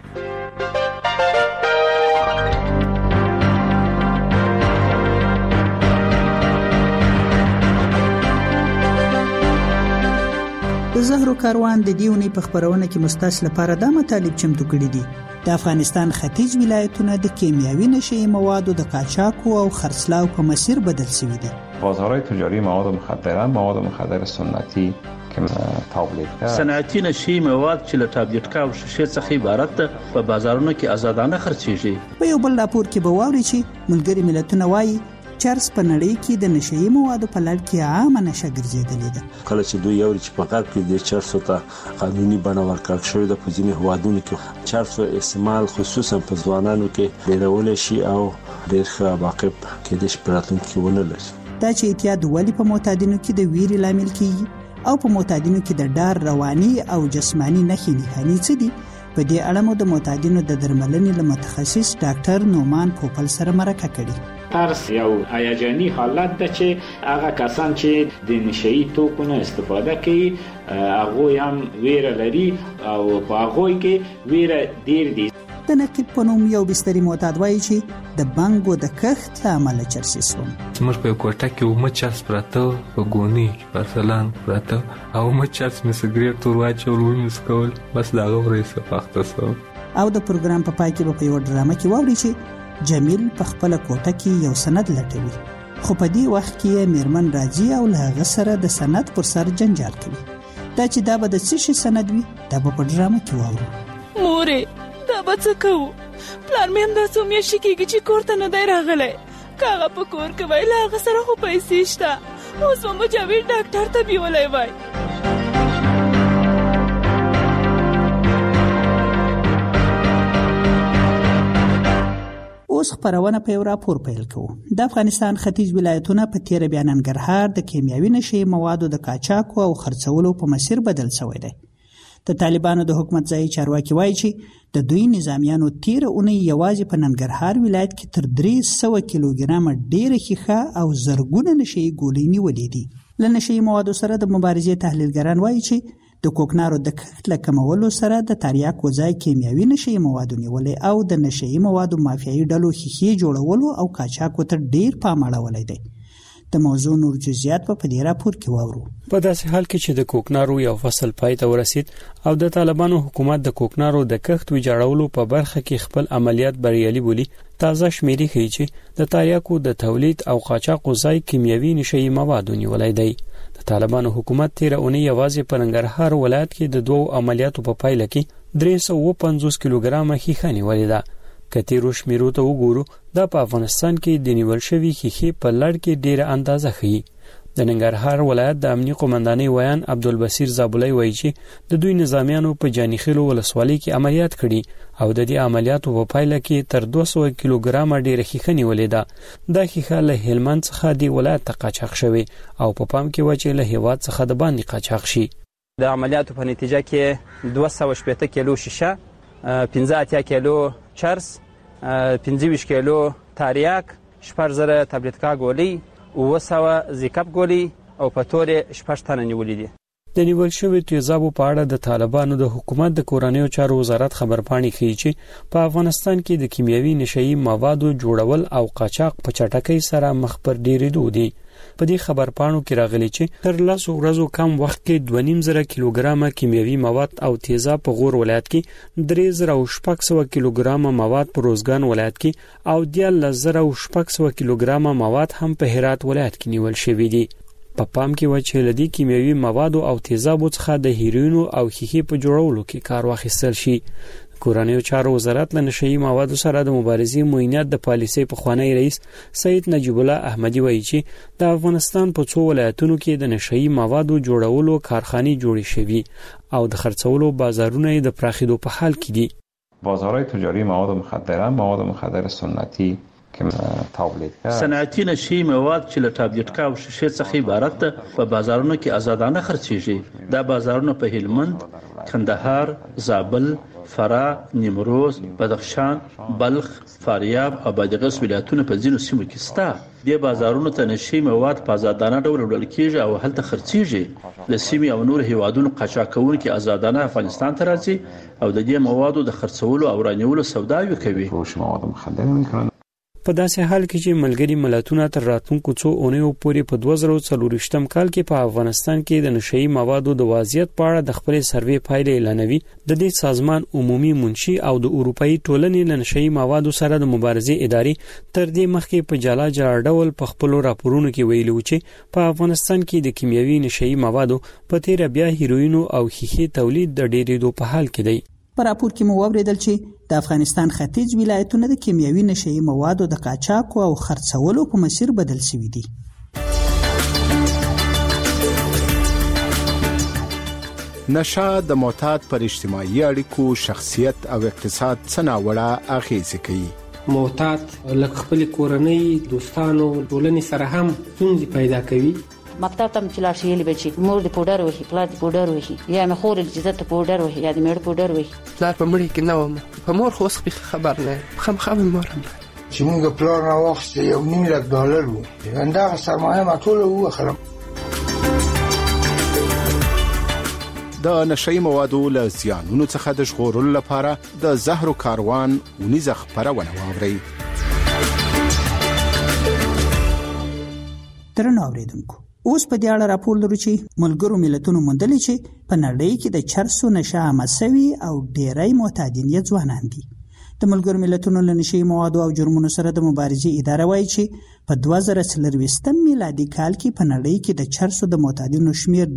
د زهرو کاروان د دې اونۍ په خپرونه کې مستاس لپاره دا مطالب چمتو کړي دي. د افغانستان ختیځ ولایتونه د کیمیاوي نشئی موادو د قاچاق او خرڅلاو په مسیر بدل شوي دي. بازارهای تجاری مواد مخدر سنتی که تابلیت کرد صنعتی نشئی مواد چې له تابلیتکا او شیشه څخه عبارت ده په بازارونو کې آزادانه خرڅېږي. په یو بل راپور کې به واوري چې ملګري ملتونه وایي چرس په نړۍ کې د نشئی موادو په لړ کې عامه نشه ګرځېدلې ده. کله چې دوی یو چې په غرب کې د چرسو ته قانوني بڼه ورکړل شوې ده په ځینې هوادونو کې چرسو استعمال خصوصا په ځوانانو کې ډېرول شي او ډېر ښه عواقب کې د شپراتونکو ونه لري. دا چې اعتیاد ولی په معتادینو کې د ویرې لامل کیږي او په معتادینو کې د ډار رواني او جسمانی نښې نښانې څه دي؟ په دې اړه مو د معتادینو د درملنې له متخصص ډاکټر نومان پوپل سره مرکه کړې. ترس یو هیجاني حالت ده چې هغه کسان چې د نشئی توکو نه استفاده کوي هغه هم ویره لري او په هغه کې ویره ډیر دي. د نقیب په نوم یو بستري معتاد وایي چې د بنګو د کښت له امله چرسي شوم. زموږ په کوټه کې اومه چرس پراته په ګونی کې پرسلان پراته او اومه چرس مې سګریټ ور واچول ومې سکول بس دا غوړې صفاخته سو. او د پروګرام په پای کې به په یو ډرامه کې واوري چې جمیل په خپل کوټه کې یو سند لټوي، خو په دې وخت کې میرمن راځي او له هغه سره د سند پر سر جنجال کوي. دا چې دا به د څه شي سند وي دا به په ډرامه کې واورو. مورې دا به څه کوو؟ پلار مې همداسې میاشتې کېږي چې کور ته نه دی راغلی. که هغه په کور کې وای له هغه سره خو پیسې شته، اوس به مجاور ډاکټر ته بیولی وای. اوس خبرونه په یو راپور پیل کوو. د افغانستان ختیځ ولایتونه په تیر بیا ننګرهار د کیمیاوي نشي موادو د قاچاق او خرڅولو په مسیر بدل شوی دی. د طالبانو د حکومت ځای چارواکي وایي چې د دوی نظامیانو تیر اونۍ یوازې په ننګرهار ولایت کې تر 300 کیلوګرام ډېره ښیښه او زرګونه نشي ګولۍ نیولې دي. له نشي موادو سره د مبارزې تحلیلګران وایي چې د کوکنارو د کښت له کمولو سره د تریاکو ځای کیمیاوي نشي موادو نیولې او د نشي موادو مافیایي ډلو ښیښې جوړولو او قاچاقو ته ډېر پام اړولی دی. د موضوع نور جزئیات په دې راپور کې واورو. په داسې حال کې چې د کوکنارو یو فصل پای ته ورسید او د طالبانو حکومت د کوکنارو د کښت ویجاړولو په برخه کې خپل عملیات بریالي بولي، تازه شمیرې ښیي چې د تریاکو د تولید او قاچاقو ځای کیمیاوي نشي موادو نیولای دی. د طالبانو حکومت تیر اونۍ یوازې په ننګرهار ولایت کې د 2 عملیاتو په پایله کې 350 کیلوګرام ښیښه نیولې ده. که تیرو شمیرو ته وګورو دا په افغانستان کې د نیول شوي ښیښې په لړ کې ډیره اندازه ښیي. د ننګرهار ولایت د امنیه قومندانۍ ویان عبدالبصیر زابلای وایي چې د دوی نظامیانو په جانیخیلو ولسوالۍ کې عملیات کړي او د دې عملیاتو په پایله کې تر 200 کیلوګرام ډیره ښیښه نیولې ده. دا ښیښه له هلمند څخه د ولایت ته قاچاق شوې او په پام کې و چې له هیواد څخه د باندې قاچاق شي. د عملیاتو په نتیجه کې 280 کیلو شیشه، 15 کیلو چرس، 25 کیلو تریاک، 4000 تابلتکا ګولۍ، 200 زیکاپ ګولۍ او په تورې 6 تنه نیولې دي. د نیول شوی تیزابو په اړه د طالبانو د حکومت د کورنیو چارو وزارت خبرپاڼې ښیي چې په افغانستان کې د کیمیاوي نشي موادو جوړول او قاچاق په چټکۍ سره مخ پر ډیرېدو دي. په دې خبرپاڼو کې راغلي چې تر 10 ورځو کم وخت کې 2.5 کیلوګرام کیمیاوي مواد او تیزاب په غور ولایت کې، 3600 کیلوګرام مواد په روزګان ولایت کې او 13600 کیلوګرام مواد هم په هرات ولایت کې نیول شوی دي. په پام کې و چې لدی کیمیاوي موادو او تیزابو څخه د هیروینو او ښیښې په جوړولو کې کار واخیستل شي. کورنیو چارو وزارت له نشئی موادو سره د مبارزې موینات د پالیسۍ پخوانی رئیس سید نجیب الله احمدی وایي چې د افغانستان په څو ولایتونو کې د نشئی موادو جوړولو کارخانې جوړې شوي او د خرڅولو بازارونه د پراخېدو په حال کې دي. بازارهای تجاری مواد مخدر سنتی صنعتي نشي مواد چې له تابلتکا او شیشې څخه عبارت ده په بازارونو کې آزادانه خرڅېږي. دا بازارونه په هلمند، کندهار، زابل، فراه، نیمروز، بدخشان، بلخ، فاریاب او بادغیس ولایتونو په ځینو سیمو کې شته. دې بازارونو ته نشي مواد په آزادانه ډول وړل کېږي او هلته خرڅېږي. د سیمې او نور هیوادونو قاچاقونکي آزادانه افغانستان ته راځي او د دې موادو د خرڅولو او رانیولو سوداوي کوي. په داسې حال کې چې ملګری ملتونه تر راتلونکو څو اونیو پورې په 2024 کال کې په افغانستان کې د نشئی موادو د وضعیت په اړه د خپل سروې پایلې اعلانوي، د دې سازمان عمومي منشي او د اروپאי ټولنې د نشئی موادو سره د مبارزې ادارې تر دې مخکې په جلا ډول په خپل راپورونو کې ویلي چې په افغانستان کې د کیمیاوي نشئی موادو په تیر بیا هیروینو او ښیښې تولید د ډېرېدو په حال کې دی. په راپور کې مو واوریدل چې د افغانستان ختیځ ولایتونه د کیمیاوي نشئی موادو د قاچاق او خرڅولو په مسیر بدل شوي دي. نشه د معتاد پر اجتماعي اړیکو، شخصیت او اقتصاد څناوړه اغیزه کوي. معتاد لکه خپل کورنۍ، دوستانو، ټولنې سره هم ستونزې پیدا کوي. مکتب ته چې لاړ شي بچي مور د پودر وهي، پلار د پودر وهي، یا مې خور د عزت پودر وهي، یا د میړه پودر وهي. پلار په مړي کې نه وم، په مور خو اوس خبر نه خامخا مور هم چې موږ پلار نه واخست $1,000,000 وو، دا سرمایه ما ټول وخرم. د نشئی موادو له زیانونو څخه د ژغورلو لپاره د زهرو کاروان ونیزه خپرونه واورئ. درنو اوریدونکو، اوس په دې اړه راپور لرو چې ملګرو ملتونو موندلې چې په نړۍ کې د چرسو نشه عامه شوي او ډېری معتادین یې ځوانان دي. د ملګرو ملتونو له نشي موادو او جرمونو سره د مبارزې اداره وایي چې په 2024 میلادي کال کې په نړۍ کې د چرسو د معتادینو شمیر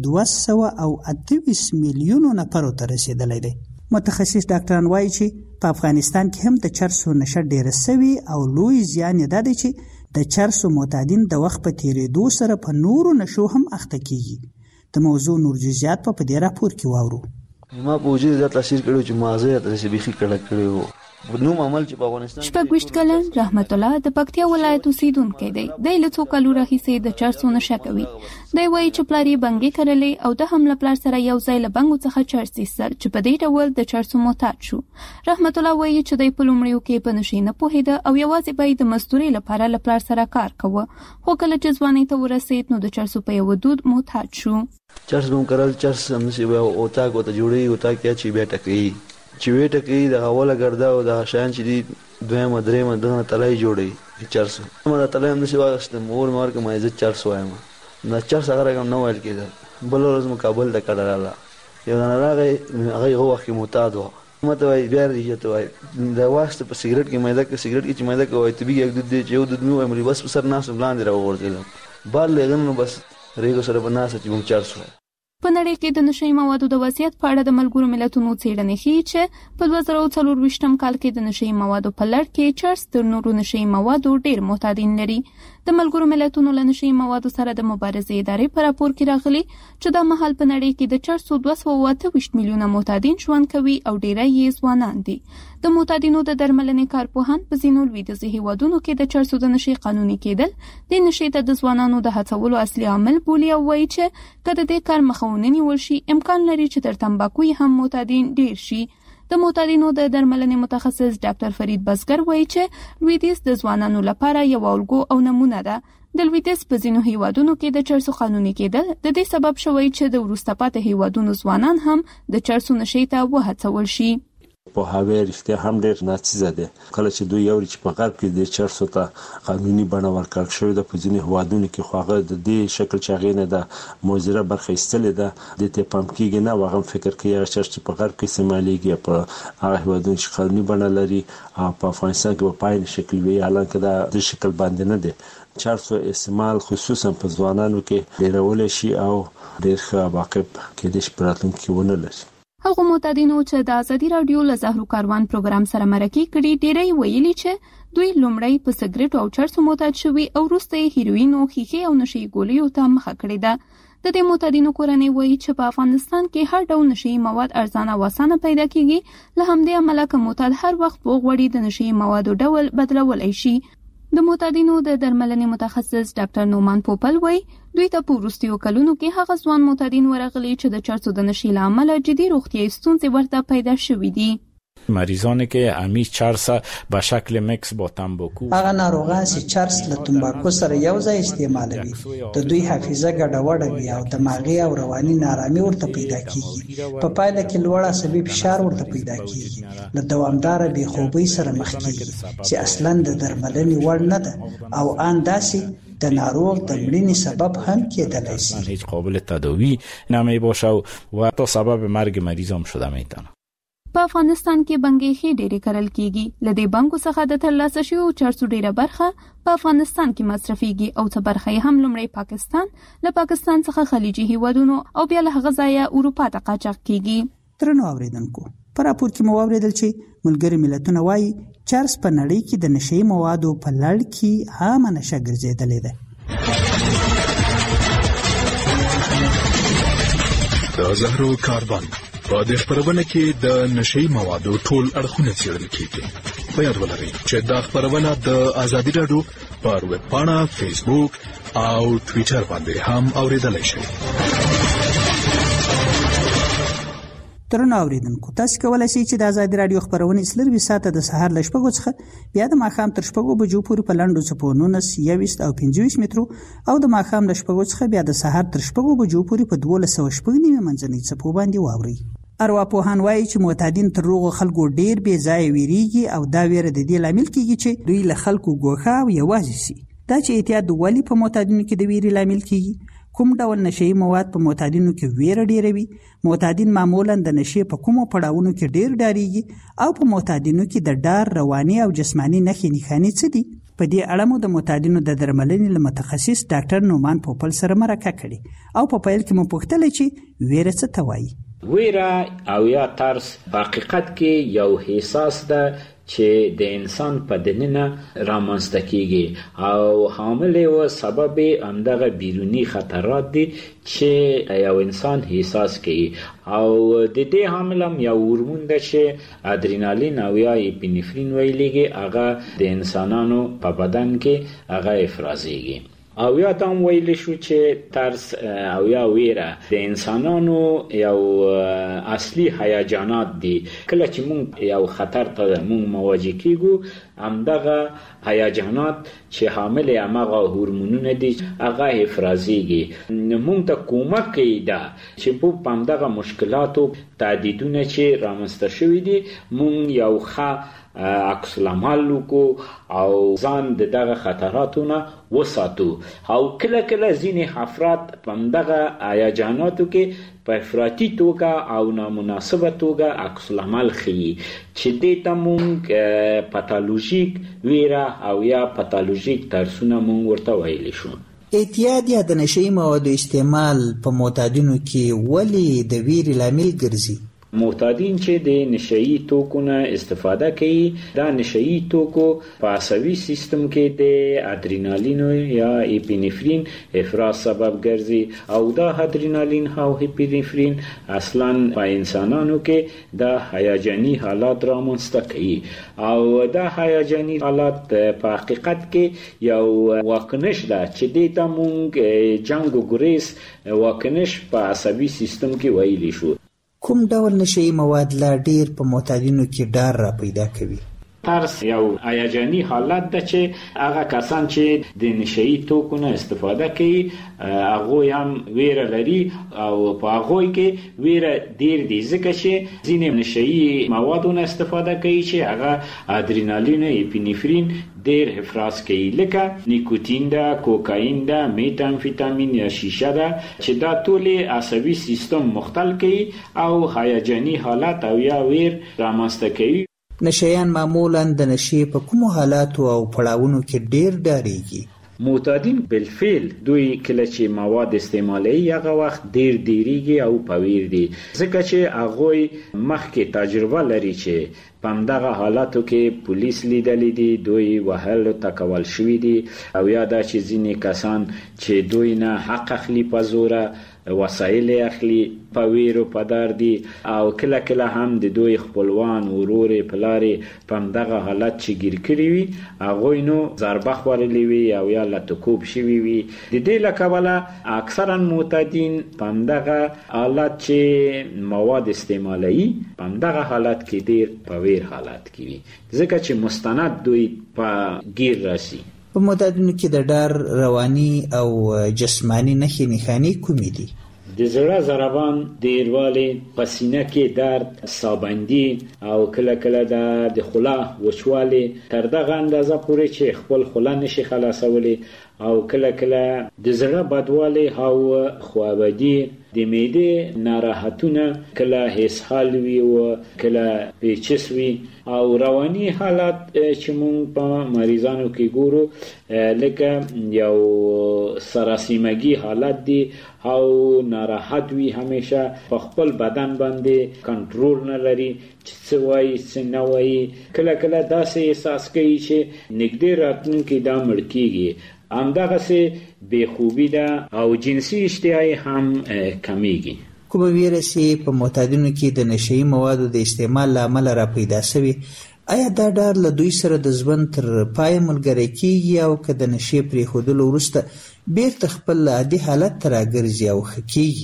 228 میلیونو نفرو ته رسیدلی دی. متخصص ډاکټران وایي چې په افغانستان کې هم د چرسو نشه ډیره سوي او لوی زیان یې دا دی چې د چرسو معتادین د وخت په تیریدو سره په نورو نشو هم اخته کیږي. د موضوع نور جزئیات په دې راپور کې واورو. ما په وجود زیات تاثیر کړو چې مازه ته بيخي کړو نو عمل چې په افغانستان شپږ کلن رحمت الله د پکتیا ولایت اوسیدونکی دی. د لڅو کالو راهیسې د چرسو نشه کوي. دی وایي چې پلاری بنګي کړلې او د حمله پلار سره یو ځای له بنګو څخه چرس ایستل چې په دې ډول د چرسو معتاد شو. رحمت الله وایي چې د پلومړیو کې په نشي نه پوهیده او یوازې به د مزدوري لپاره له پلار سره کار کوي. خو کله چې ځواني ته ورسید نو د چرسو په یو دود معتاد شو. چرس بم کړل چرس هم نشي او تا کو ته جوړي او تا کې چې به ټکې چې وې ټکې د اوله ګرځا او د شان چې دی دویمه درېمه دغه تلای جوړي چرس ما د تلای هم نشي واغستم اور مار کې ما عزت چرس وایم نه چرس هغه کوم نو ویل کېده. بل ورځ مقابل د کړه یو نه راغی هغه وخت معتاد و مته وای بیا ریته وای د واسطه په سیګریټ کې مېدا کې سیګریټ کې چې مېدا کې وای تبي یک د یو د نو امري بس سر ناس بلاند راوړل بار لګنو بس ریګو سره بناسه چې مون چرس وای. په نړۍ کې د نشي موادو د وضعیت په اړه د ملګرو ملتونو څېړنې ښيي چې په 2024 کال کې د نشي موادو په لړ کې چرس تر نورو نشي موادو ډېر معتادین لري. د ملګرو ملتونو له نشي موادو سره د مبارزې ادارې په راپور کې راغلي چې د مهال په نړۍ کې د چرسو 228 میلیونه معتادین ژوند کوي او ډېری یې ځوانان دي. د معتادینو د درملنې کارپوهان په ځینو لویدیځو هیوادونو کې د چرسو د نشي قانوني کېدل د نشي ته د ځوانانو د هڅولو اصلي عامل بولي او وایي چې کله د کار مخاوني نیول شي امکان لري چې تر تمباکو هم معتادین ډیر شي. د معتادینو د درملنې متخصص ډاکټر فرید بزګر وایي چې لویدیځ د ځوانانو لپاره یو الګو او نمونه ده. د لویدیځ په ځینو هیوادونو کې د چرسو قانوني کېدل د دې سبب شوی چې د وروسته پاتې هیوادونو ځوانان هم د چرسو نشي ته وهڅول شي. په هغه رښتیا هم ډېر ناڅیزه ده کله چې دوی یو چې په غرب کې د چرسو ته قانوني بڼه ورکړل شوې ده. په ځینې هوادونو کې خو هغه د دې شکل چې هغه نه ده موزره برخه ایستلې ده د ته پام کېږي نه واغم فکر کوي چې په غرب کې استعمالېږي په هغه هوادونو چې قانوني بڼه لري او په افغانستان کې په پاین شکل وي حالانکه دا د شکل باندې نه ده. چرسو استعمال خصوصا په ځوانانو کې ډېرول شي او ډېر ښه عواقب کې د شپراتونکو ونه لري. هغه معتادینو چې د ازادي رادیو له زهرو کاروان پروګرام سره مرکه کړي ډېری ویلي چې دوی لومړی په سګریټ او چرسو معتاد شوي او وروسته هیروین او خیخي او نشي ګولیو ته مخه کړې ده. د دې معتادینو کورنۍ وایي چې په افغانستان کې هر ډول نشي مواد ارزانه او اسانه پیدا کیږي. له همدې امله که معتاد هر وخت وغواړي د نشي موادو ډول بدلولای شي. د معتادینو د درملنې متخصص ډاکټر نومان پوپل وایي دوی ته په وروستیو کلونو کې هغه ځوان معتادین ورغلي چې د چرسو د نشي له امله جدي روغتیايي ستونزې ورته پیدا شوې دي. مریضانی که همی چرس به شکل میکس با تنباکو هغه ناروغان چې چرس له تنباکو سره یو ځای استعمالوي د دوی حافظه ګډوډه وي او دماغي او رواني نارامي ورته پیدا کیږي. په پایله کې لوړ عصبي فشار ورته پیدا کیږي. له دوامدار بې خوبۍ سره مخ کیږي چې اصلا د درملنې وړ نه ده او ان داسې د ناروغ د مړینې سبب هم کېدلی شي. هیڅ قابل تداوی نمی باشه و تا سبب مرگ مریض هم شده میتونه. په افغانستان کې بنګې ډېرې کرل کیږي. لدې بنګو څخه د ترلاسه شویو چرسو ډېره برخه په افغانستان کې مصرفيږي او څه برخه هم لومړی پاکستان له پاکستان څخه خلیجي هیوادونو او بیا له هغه ځایه اروپا ته قاچاق کیږي. ترنو اوریدونکو په راپور کې مو اوریدل چې ملګري ملتونه وایي چرس په نړۍ کې د نشي موادو په لړ کې عامه نشه ګرځېدلې ده. د زهرو کاروان په دې خبرونه کې د نشي موادو ټول اړخونه څېړل کیږي. په یاد ولرئ چې دا خبرونه د ازادي رادیو پر ویب پاڼه، فیسبوک او ټوئیټر باندې هم اوریدلای شئ. ترنو اوریدونکو تاسو کولای شئ چې د ازادي رادیو خبرونه سلروي ساعته د سهار ل 8 څخه بیا د ماښام تر 8 بجو پورې په لنډو څپو 19 او 25 مترو او د ماښام ل 8 څخه بیا د سهار تر 8 بجو پورې په 1290 منځنۍ څپو باندې واوري. ارواپوهان وایي چې معتادین تر روغ خلکو ډیر بې ځای ویریږي او دا ویره د دې لامل کیږي چې دوی له خلکو ګوښه او یوازې شي. دا چې اعتیاد ولی په معتادینو کې د ویرې لامل کیږي کوم ډول نشئی مواد په معتادینو کې ویره ډیروي؟ معتادین معمولا د نشې په کومو پړاوونو کې ډیر ډاریږي او په معتادینو کې د ډار رواني او جسماني نښې نښانې څه دي؟ په دې اړه مو د معتادینو د درملنې له متخصص ډاکټر نومان پوپل سره مرکه کړې او په پیل کې مو پوښتله چې ویره څه ته وایي. ویره او یا ترس په حقیقت کې یو احساس ده چې د انسان په دننه رامنځته کیږي او حامل او سبب همدغه بیرونی خطرات دي چې یو انسان احساس کوي او د دې حامل هم یو هورمون ده چې ادرینالین او یا اپینفرین ویلېږي، هغه د انسانانو په بدن کې هغه افرازېږي. او یا دام ویل شو چې ترس او یا ویره د انسانانو یو اصلي هیجانات دي. کله چې مونږ یو خطر ته مونږ مواجه کیږو، همدغه هیجانات چې حامل هغه هورمونونه دي هغه افرازېږي. مونږ ته کومک کوي دا چې په همدغه مشکلاتو تعدیدونه چې رامنځته شوي دي مونږ یو ښه عکس العمل وکړو او ځان دغه خطراتو نه وساتو. او کله کله ځینې افراد په همدغه هیجاناتو کې په افراطي توګه او نامناسبه توګه عکس العمل ښیي چې دې ته مونږ پاتالوژیک ویره او یا پاتالوژیک ترسونه مونږ ورته ویلی شو. اعتیاد یا د نشئی موادو استعمال په معتادینو کې ولې د ویرې لامل ګرځي؟ معتادین چې د نشئی توکو نه استفاده کوي، دا نشئی توکو په عصبي سیستم کې د ادرینالین یا اپینفرین افراز سبب ګرځي او دا ادرینالین او اپینفرین اصلا په انسانانو کې د هیجاني حالات رامنځته کوي او دا هیجاني حالات په حقیقت کې یو واکنش ده چې دې ته مونږ جنگ و ګریز واکنش په عصبي سیستم کې ویلی شو. کوم ډول نشئی مواد لا ډیر په معتادینو کې ډار را پیدا کوي؟ ترس یو هیجاني حالت ده چې هغه کسان چې د نشئی توکو نه استفاده کوي هغه هم ویره لري او په هغه کې ویره ډیر دي ځکه چې ځینې نشئی موادو نه استفاده کوي چې هغه ادرینالین اپینفرین ډیر افراز کوي، لکه نیکوتین ده، کوکاین ده، میتامفیتامین یا شیشه ده چې دا ټول عصبي سیستم مختل کوي او هیجاني حالت او یا ویر رامنځته کوي. نشیان معمولا د نشې په کومو حالاتو او پړاوونو کې ډیر ډاریږي؟ معتادین بالفعل دوی کله چې مواد استعمالوي هغه وخت ډیر ډیریږي او پویر دي ځکه چې هغه مخکې تجربه لري چې په همدغه حالاتو کې پولیس لیدلې دي، دوی وهل تکول شوي دي او یا دا چې ځینې کسان چې دوی نه حق اخلي په زوره وسایل اخلي په ویرو په دار دي او کله کله هم د دوی خپلوان ورورې پلارې په همدغه حالت چې ګیر کړي وي هغوی نو ضربه خوړلې وي او یا لتکوب شوي وي. د دې له کبله اکثرا معتادین په همدغه حالت چې مواد استعمالوي په همدغه حالت کې ډیر په ویر حالت کې وي ځکه چې مستند دوی په گیر راسي. په معتادینو کې د ډار رواني او جسماني نښې نښانې کومې دي؟ د زړه ضربان، ډیروالی، په سینه کې درد، سابندي او کله کله د خوله وچوالی تر دغه اندازه پورې چې خپل خوله نشي خلاصولی او کله کله د زړه بدوالی او خوابدي، د معدې ناراحتونه، کله اسهال وي او کله پیچس وي او رواني حالات چې مونږ په مریضانو کې ګورو لکه یو سراسیمگی حالت دی او ناراحت وي، همیشه په خپل بدن باندې کنټرول نه لري چې څه وایي څه نه وایي، کله کله داسې احساس کوي چې نږدې راتلونکي دا مړ کیږي. همدغسې بېخوبي ده او جنسي اشتهایی هم کمیږي. کومه ویره چې په معتادینو کې د نشئی موادو د استعمال له امله را پیدا شوي، آیا دا ډار له دوی سره د ژوند تر پایه ملګری کیږي او که د نشې پرېښودلو وروسته بیرته خپل عادي حالت ته راګرځي او ښه کیږي؟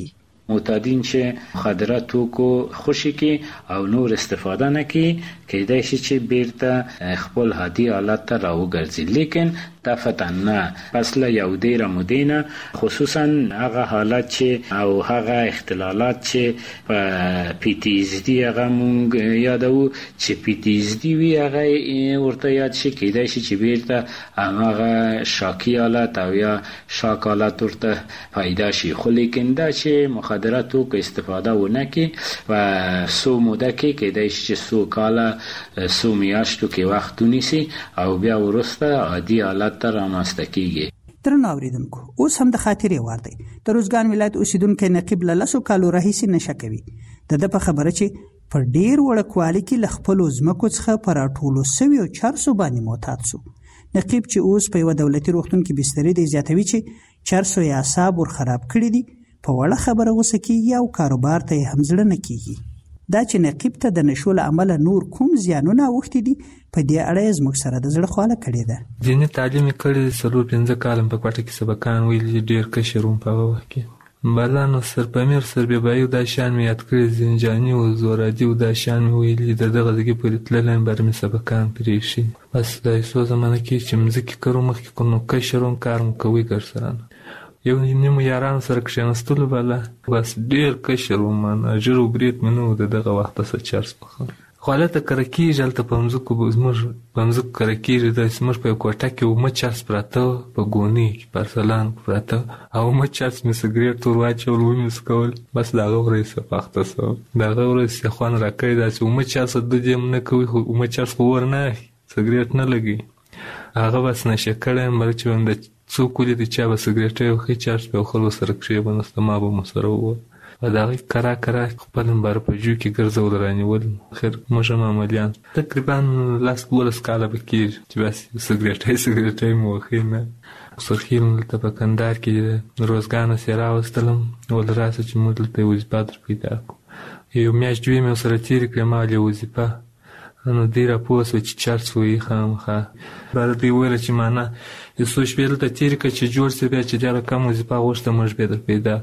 معتادین چې مخدره توکو خوشي کې او نور استفاده نه کوي کېدای شي چې بیرته خپل عادي حالت ته راوګرځي، لیکن دفعتا نه. پس له یو ډیره مودې نه خصوصا هغه حالت چې او هغه اختلالات چې په پی تی ایس دی هغه مونږ یادو چې پی تی ایس دی وی هغه ورته یاد شي کېدای شي چې بیرته هغه شاکی حالت او یا شاک حالت ورته پیدا شي. خو لیکن دا چې مخدره توکو استفاده ونه کوي و سو موده کې کېدای شي چې سو کاله سو میاشتو کې وخت ونیسي او بیا وروسته عادي حالت ته رامنځته کیږي. درنو اوریدونکو، اوس هم د خاطرې وار دی. د روزګان ولایت اوسیدونکو نقیب له 10 کالو راهیسې نشه کوي. د په خبره چې په ډیر وړکوالي کې له خپلو ځمکو څخه په راټولو سویو چرسو باندې معتاد سو. نقیب چې اوس په یوه دولتي روغتون کې بسترې دی زیاتوي چې چرسو یې اعصاب ور خراب کړي دي، په وړه خبره غوسه کېږي او کاروبار ته یې هم زړه نه کېږي. دا چې نقیب ته د نشو له امله نور کوم زیانونه اوښتي دي په دې اړه یې زموږ سره د زړه خواله کړې ده. دیني تعلیم یې کړی 4-5 کاله په کوټه کې سبقان ویلي، ډېر کشر وم په هغه وخت کې. بلانو سرپمیر سربیبایي دا شیان مې یاد کړي، زنجاني او زورادي او دا شیان مې ویلي، د دغه ځای پورې تللی بر مې سبقان پرې ایښي. بس دا څو زمانه کې چې مځکې کرو مخکې نو کشر وم، کار مو کوي ګر سره یو نیمو یارانو سره کښېنستلو بله بس ډېر کشر وم، ژر وبرېد مې نه و د دغه وخته څه چرس پخول. خو هلته کره کېږي، هلته په مځکو زموږ په مځکو کره کېږي، داسې زموږ په یو کوټه کې اومه چرس پراته په ګونۍ کې پرسلان پراته او اومه چرس مې سګرېټ ور واچول ومې څکول. بس د هغه ورځې څه پاخته سوم، د هغه ورځې څه خوند راکړی. داسې اومه چرس د دې هم نه کوي، خو اومه چرس خو ور نه اخلي، سګرېټ نه لګوي. هغه بس نشه کړی یم، بلکې چې وایم د څوک ولیدي چا به سګرېټ وخي چرس په یو خلکو سره کښېبنسته، ما به مو سره وویل و د هغې کرا کرا خپل هم باره په جو کې ګرځول رانیول. خیر موږ هم عملیان تقریبا 10-12 کاله به کېږي چې بس سګرېټی مو وخي نه. سرخیل دلته په کندهار کې روزګان سې راوستلم، ول راسه چې موږ دلته یې وظیفه در پیدا کړو. یو میاشت دوې مې ورسره تېرې کړې، ما ولې وظیفه نو دی را پوه سوه چې چرس وایي خامخا. بیا دوی ویله چې معنا یو څو شپې دلته تېرې کړه چې جوړ سي، بیا چې ډېره کم وظیفه غوښته موږ بیا در پیدا.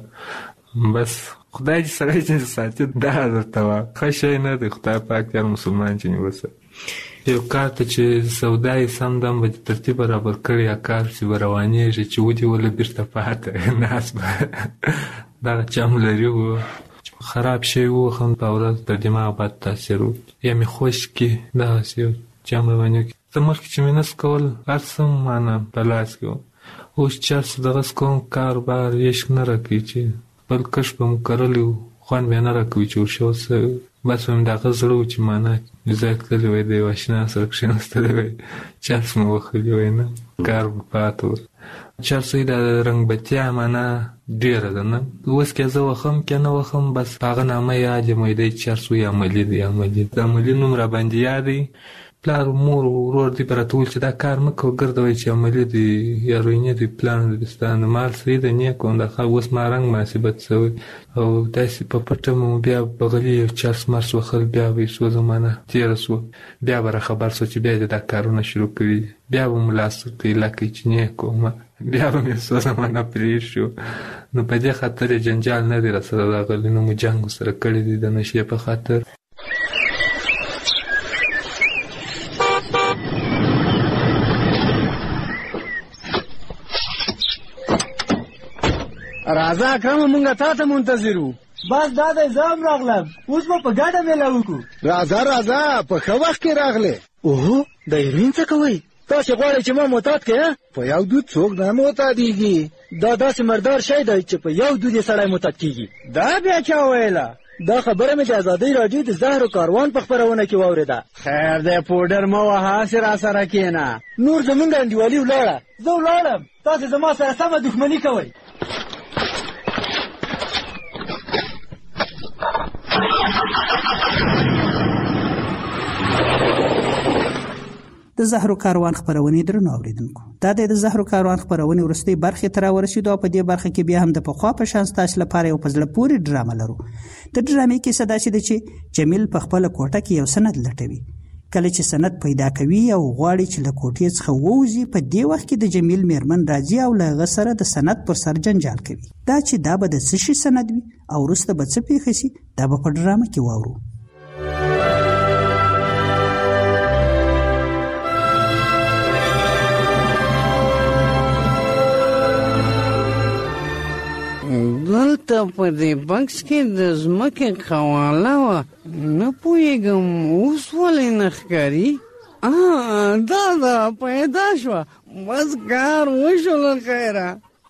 بس خدای دې سړی چې ساتي دا درته وه، ښه شی نه دی. خدای پاک دې هر مسلمان چې نیوسه یو کار ته چې سودا یې سم دم به دې ترتیب برابر کړی، یا کار چې به روانېږي چې ودې وله بېرته پاته ناست به دغه چم لري و خراب شی و. هم په ورځ د دماغ بد تاثیر و، یا مې خوش کې دغسې یو چم روانې کړي. څه مخکې چې مې نس کول هر څه معنا په لاس کې و، اوس چرس دغسې کوم کاروبار عشق نه راکوي چې خپل کښت به مو کرلی و، خوند بیا نه راکوي چې ورشو څه. بس وایم د هغه زړه و چې معنا ځای تللی وی د یو اشنا سره کښېنستلی وی، چرس مو وښلي وی، نه کار به پاته و. چرس وی د رنګبتیا معنا ډېره ده، نه اوس که زه وخم که نه وخم بس په هغه نامه یاد یم وی دی چرس وی عملي دی. د عملي نوم راباندې یاد دی، پلار مور ورور دی به راته ویل چې دا کار مه کوه، ګرده وایي چې عملي دی یا روینې دی پلان دی ستا د مال صحیح ده نیک و. اوس ما رنګ مناسبت شوی او داسې په پټه مو بیا بغلي یو چرس مرس وخل، بیا به یې څو زمانه تېره سوه، بیا به راخبر سو چې بیا دې دا کارونه شروع کړي، بیا به مو لاس ورته ایله کوي چې نیک وم، بیا به مې څو زمانه پرېښ شو. نو په دې خاطر یې جنجال نه دی راسره راغلی، نو مو جنګ ورسره کړی دی د نشې په خاطر. راځه اکرمه مونږ تا ته منتظر وو. بس دا دی زه هم راغلم، اوس به په ګډه میله وکړو. راځه په ښه وخت کې راغلې. اوهو د هیروین څه کوئ؟ تاسې غواړئ چې ما معتاد کړې؟ په یو دود څوک نه معتادېږي. دا داسې مردار شی دی چې په یو دود یې سړی معتاد کېږي. دا بیا چا ویله؟ دا خبره مې د ازادۍ راډیو د زهرو کاروان په خپرونه کې واورېده. خیر دی پوډر مه وهه، هسې راسره کښېنه. نور زمونږ انډیوالي ولاړه. زه ولاړم، تاسې زما سره سمه دښمني کوئ. د زهرو کاروان خپرونې درنو اوریدونکو، دا د زهرو کاروان خپرونې وروستۍ برخې ته راورسېدو او په دې برخه کې بیا هم د پخوا په شان ستاسو لپاره یو په زړه پورې ډرامه لرو. د ډرامې کیسه داسې ده چې جمیل په خپله کوټه کې یو سند لټوي. کله چې سند پیدا کوي او غواړي چې له کوټې څخه ووځي، په دې وخت کې د جمیل میرمن راځي او له هغه سره د سند پر سر جنجال کوي. دا چې دا به د څه شي سند وي او وروسته به څه پیښه شي، دا به په ډرامه کې واورو. دلته په دې بکس کې د ځمکې قواله وه، نه پوهېږم اوس ولې نه ښکاري. دا پیدا شوه، بس کار وشو له خیره.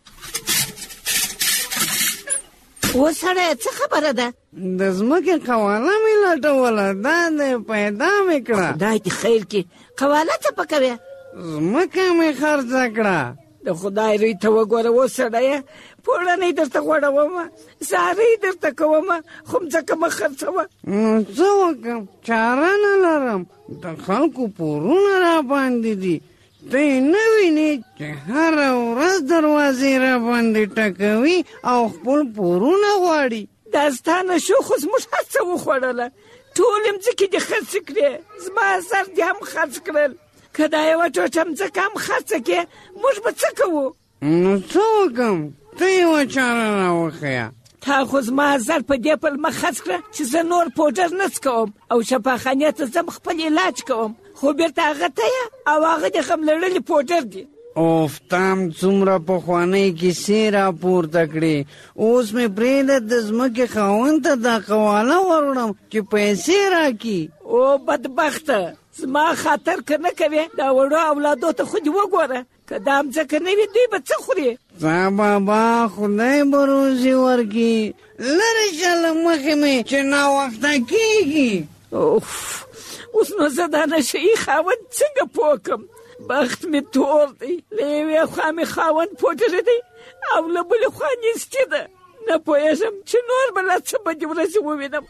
اوس سړی څه خبره ده؟ د ځمکې قواله مې لټوله، دا دی پیدا مې کړه. خدای دې خیر کړي. قواله څه پکوې؟ ځمکه مې خرڅه کړه. د خدای روی ته وګوره اوس سړیه، پوړنۍ درته غوړومه، زارۍ درته کومه، خو مځکه مه خرڅوه. څه وکړم؟ چاره نه لرم، د خلکو پورونه را باندې دي. ته یې نه وینې چې هره ورځ دروازې را باندې ټکوي او خپل پورونه غواړي. دا ستا نه شو، خو زموږ هر څه وخوړله، ټولې مځکې دې خرڅې کړې، زما سر دې هم خرڅ کړل. که دا یوه ټوټه مځکه هم خرڅه کړې، موږ به څه کوو؟ نو څه وکړم؟ ته یوه چاره را وښیه. تا خو زما زر په دې پلمه خرڅ کړه چې زه نور پوډر نه څکوم او شفاخانې ته ځم خپل علاج کوم، خو بیرته هغه ته یې او هغه د غم لړلي پوډر دي. اوف، تام څومره پخوانۍ کیسې راپورته کړې. اوس مې پرېږده د ځمکې خاوند ته دا قواله وروړم چې پیسې راکړي. او بدبخته، زما خاطر که نه کوې، دا وړو اولادو ته خو دې وګوره، که دا مځکه نه وي دوی به څه خوري؟ بابا خدای به روزي ورکړي. لرې شه له مخې مې چې ناوخته کېږي. اوس نو زه دا نشهیي خاوند څنګه پوه کړم؟ بخت مې تور دی، له یوې خوا مې خاوند پوډر دی او له بلې خوا نیستي ده. نه پوهېږم چې نور به لا څه بدې ورځې ووینم.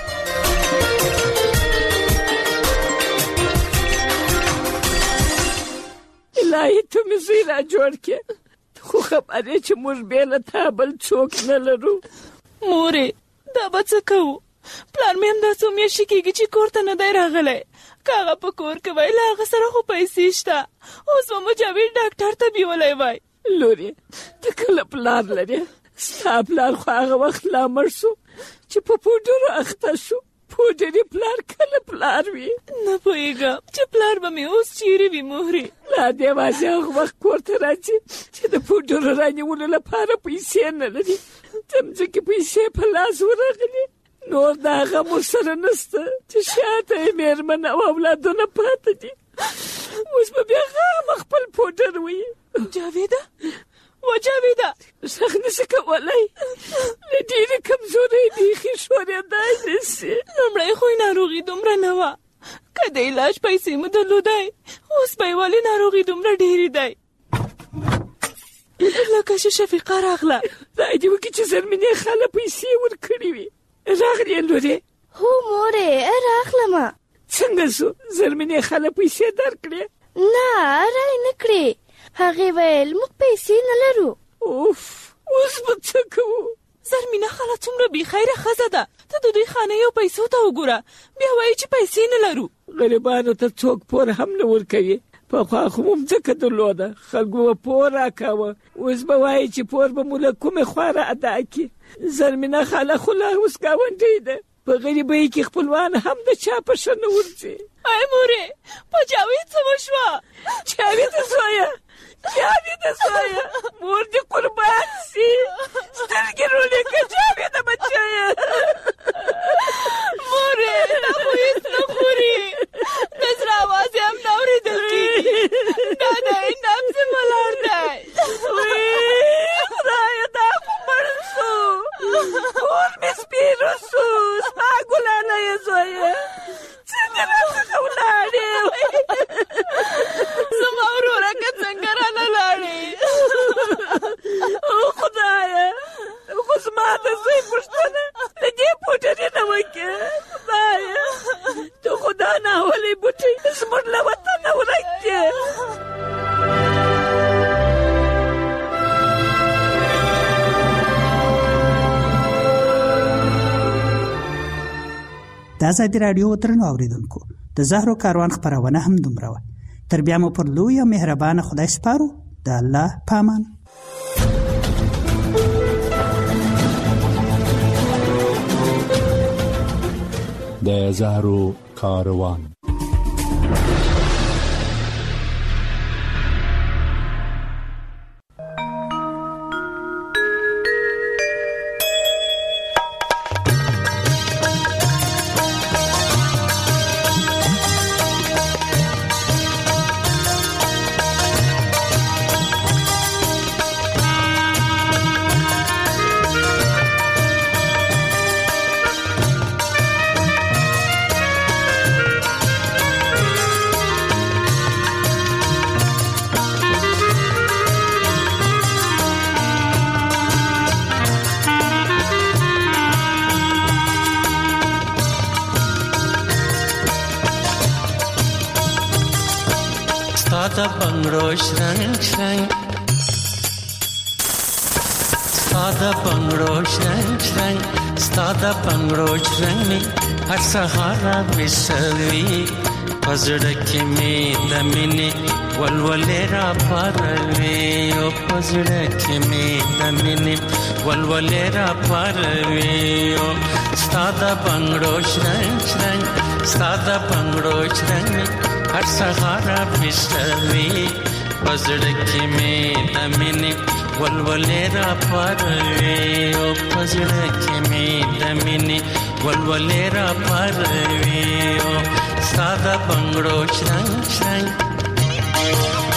الهي ته مې زوی را جوړ کړې، خو خبرې چې موږ بې له تا بل څوک نه لرو. مورې، دا به څه کوو؟ پلار مې همدا څو میاشتې کېږي چې کور ته نه دی راغلی. که هغه په کور کې وای، له هغه سره خو پیسې شته، اوس به مو جاوید ډاکټر ته بیولی وای. لورې، ته کله پلار لرې؟ ستا پلار خو هغه وخت لا مړ شو چې په پوډرو اخته شو. پوډري پلار کله پلار وي؟ نه پوهېږم چې پلار به مې اوس چیرې وي مورې. لا دې واځي هغه وخت کور ته راځي چې د پوډرو رانیولو لپاره پیسې نه لري. د مځکې پیسې په لاس ورغلي، نور د هغه مور سره نسته چې شاته یې مېرمن او اولادونه پاته دي. اوس به بیا غامه خپل پوډر وي. جاویده، و جاویده، غږ نشي کولی، له ډېرې کمزورۍ بیخي ښورېدای نشي. لومړی خو یې ناروغي دومره نه وه، که د علاج پیسې مو درلودی، اوس به یې ولې ناروغي دومره ډېرې دی؟ لکه چې شفیقه راغله. خدای دې وکړي چې زرمینې خاله پیسې ورکړې وي. راغلې لورې؟ هو مورې، راغلمه. څنګه شو؟ زرمینې خاله پیسې درکړې؟ نه، رای نه کړې. هغې ویل موږ پیسې نه لرو. اوف، اوس به څه کوو؟ زرمینه خاله څومره بېخیره ښځه ده. ته د دوی خانې او پیسو ته وګوره، بیا وایي چې پیسې نه لرو. غریبانو ته څوک پور هم نه ورکوي. پخوا خو مو مځکه درلوده، خلکو به پور راکاوه، اوس به وایي چې پور به مو له کومې خوا را ادا کړي. زرمینه خاله خو لا اوس ګاونډۍ ده، په غریبۍ کې خپلوان هم د چا په ښه نه ورځي. ای مورې، په جاوید څه وشوه؟ جاویده زویه، جاویده زویه، مور دې قربان سي، سترګې رولې که جاویده بچیه. مورې، دا خو هېڅ نه خوري، د زړه اواز یې هم نه اورېدل کېږي. دا دی نبض یې ولاړ دی. خدایه، دا خو مړ شو، کور مې سپېره شو. ستا ګلانه یې زویه، څنګه راڅخه ولاړې؟ زما وروره که څنګه رانه لاړې؟ او خدایه، خو زما د زوی پوښتنه د دې پوډرې نه وکړه. خدایه، ته خو دا ناولې بوټی زموږ له وطنه ورک کړې. د ازادي راډیو درنو اوریدونکو، د د زهرو کاروان خپرونه هم دومره وه. تر بیا مو پر لوی او مهربانه خدای سپارو. د الله په امان. د زهرو کاروان. Stada bangro shrang shrang, stada bangro shrang shrang, stada bangro shrang me har sahara visarvi, pazdak me damine walwalera parve, o pazdak me damine walwalera parve, o stada bangro shrang shrang, stada bangro shrang me har sahara visarvi, pazdak me damine walwalera parve, o pazdak me damine walwalera parve, o sada bangro shrang shrang.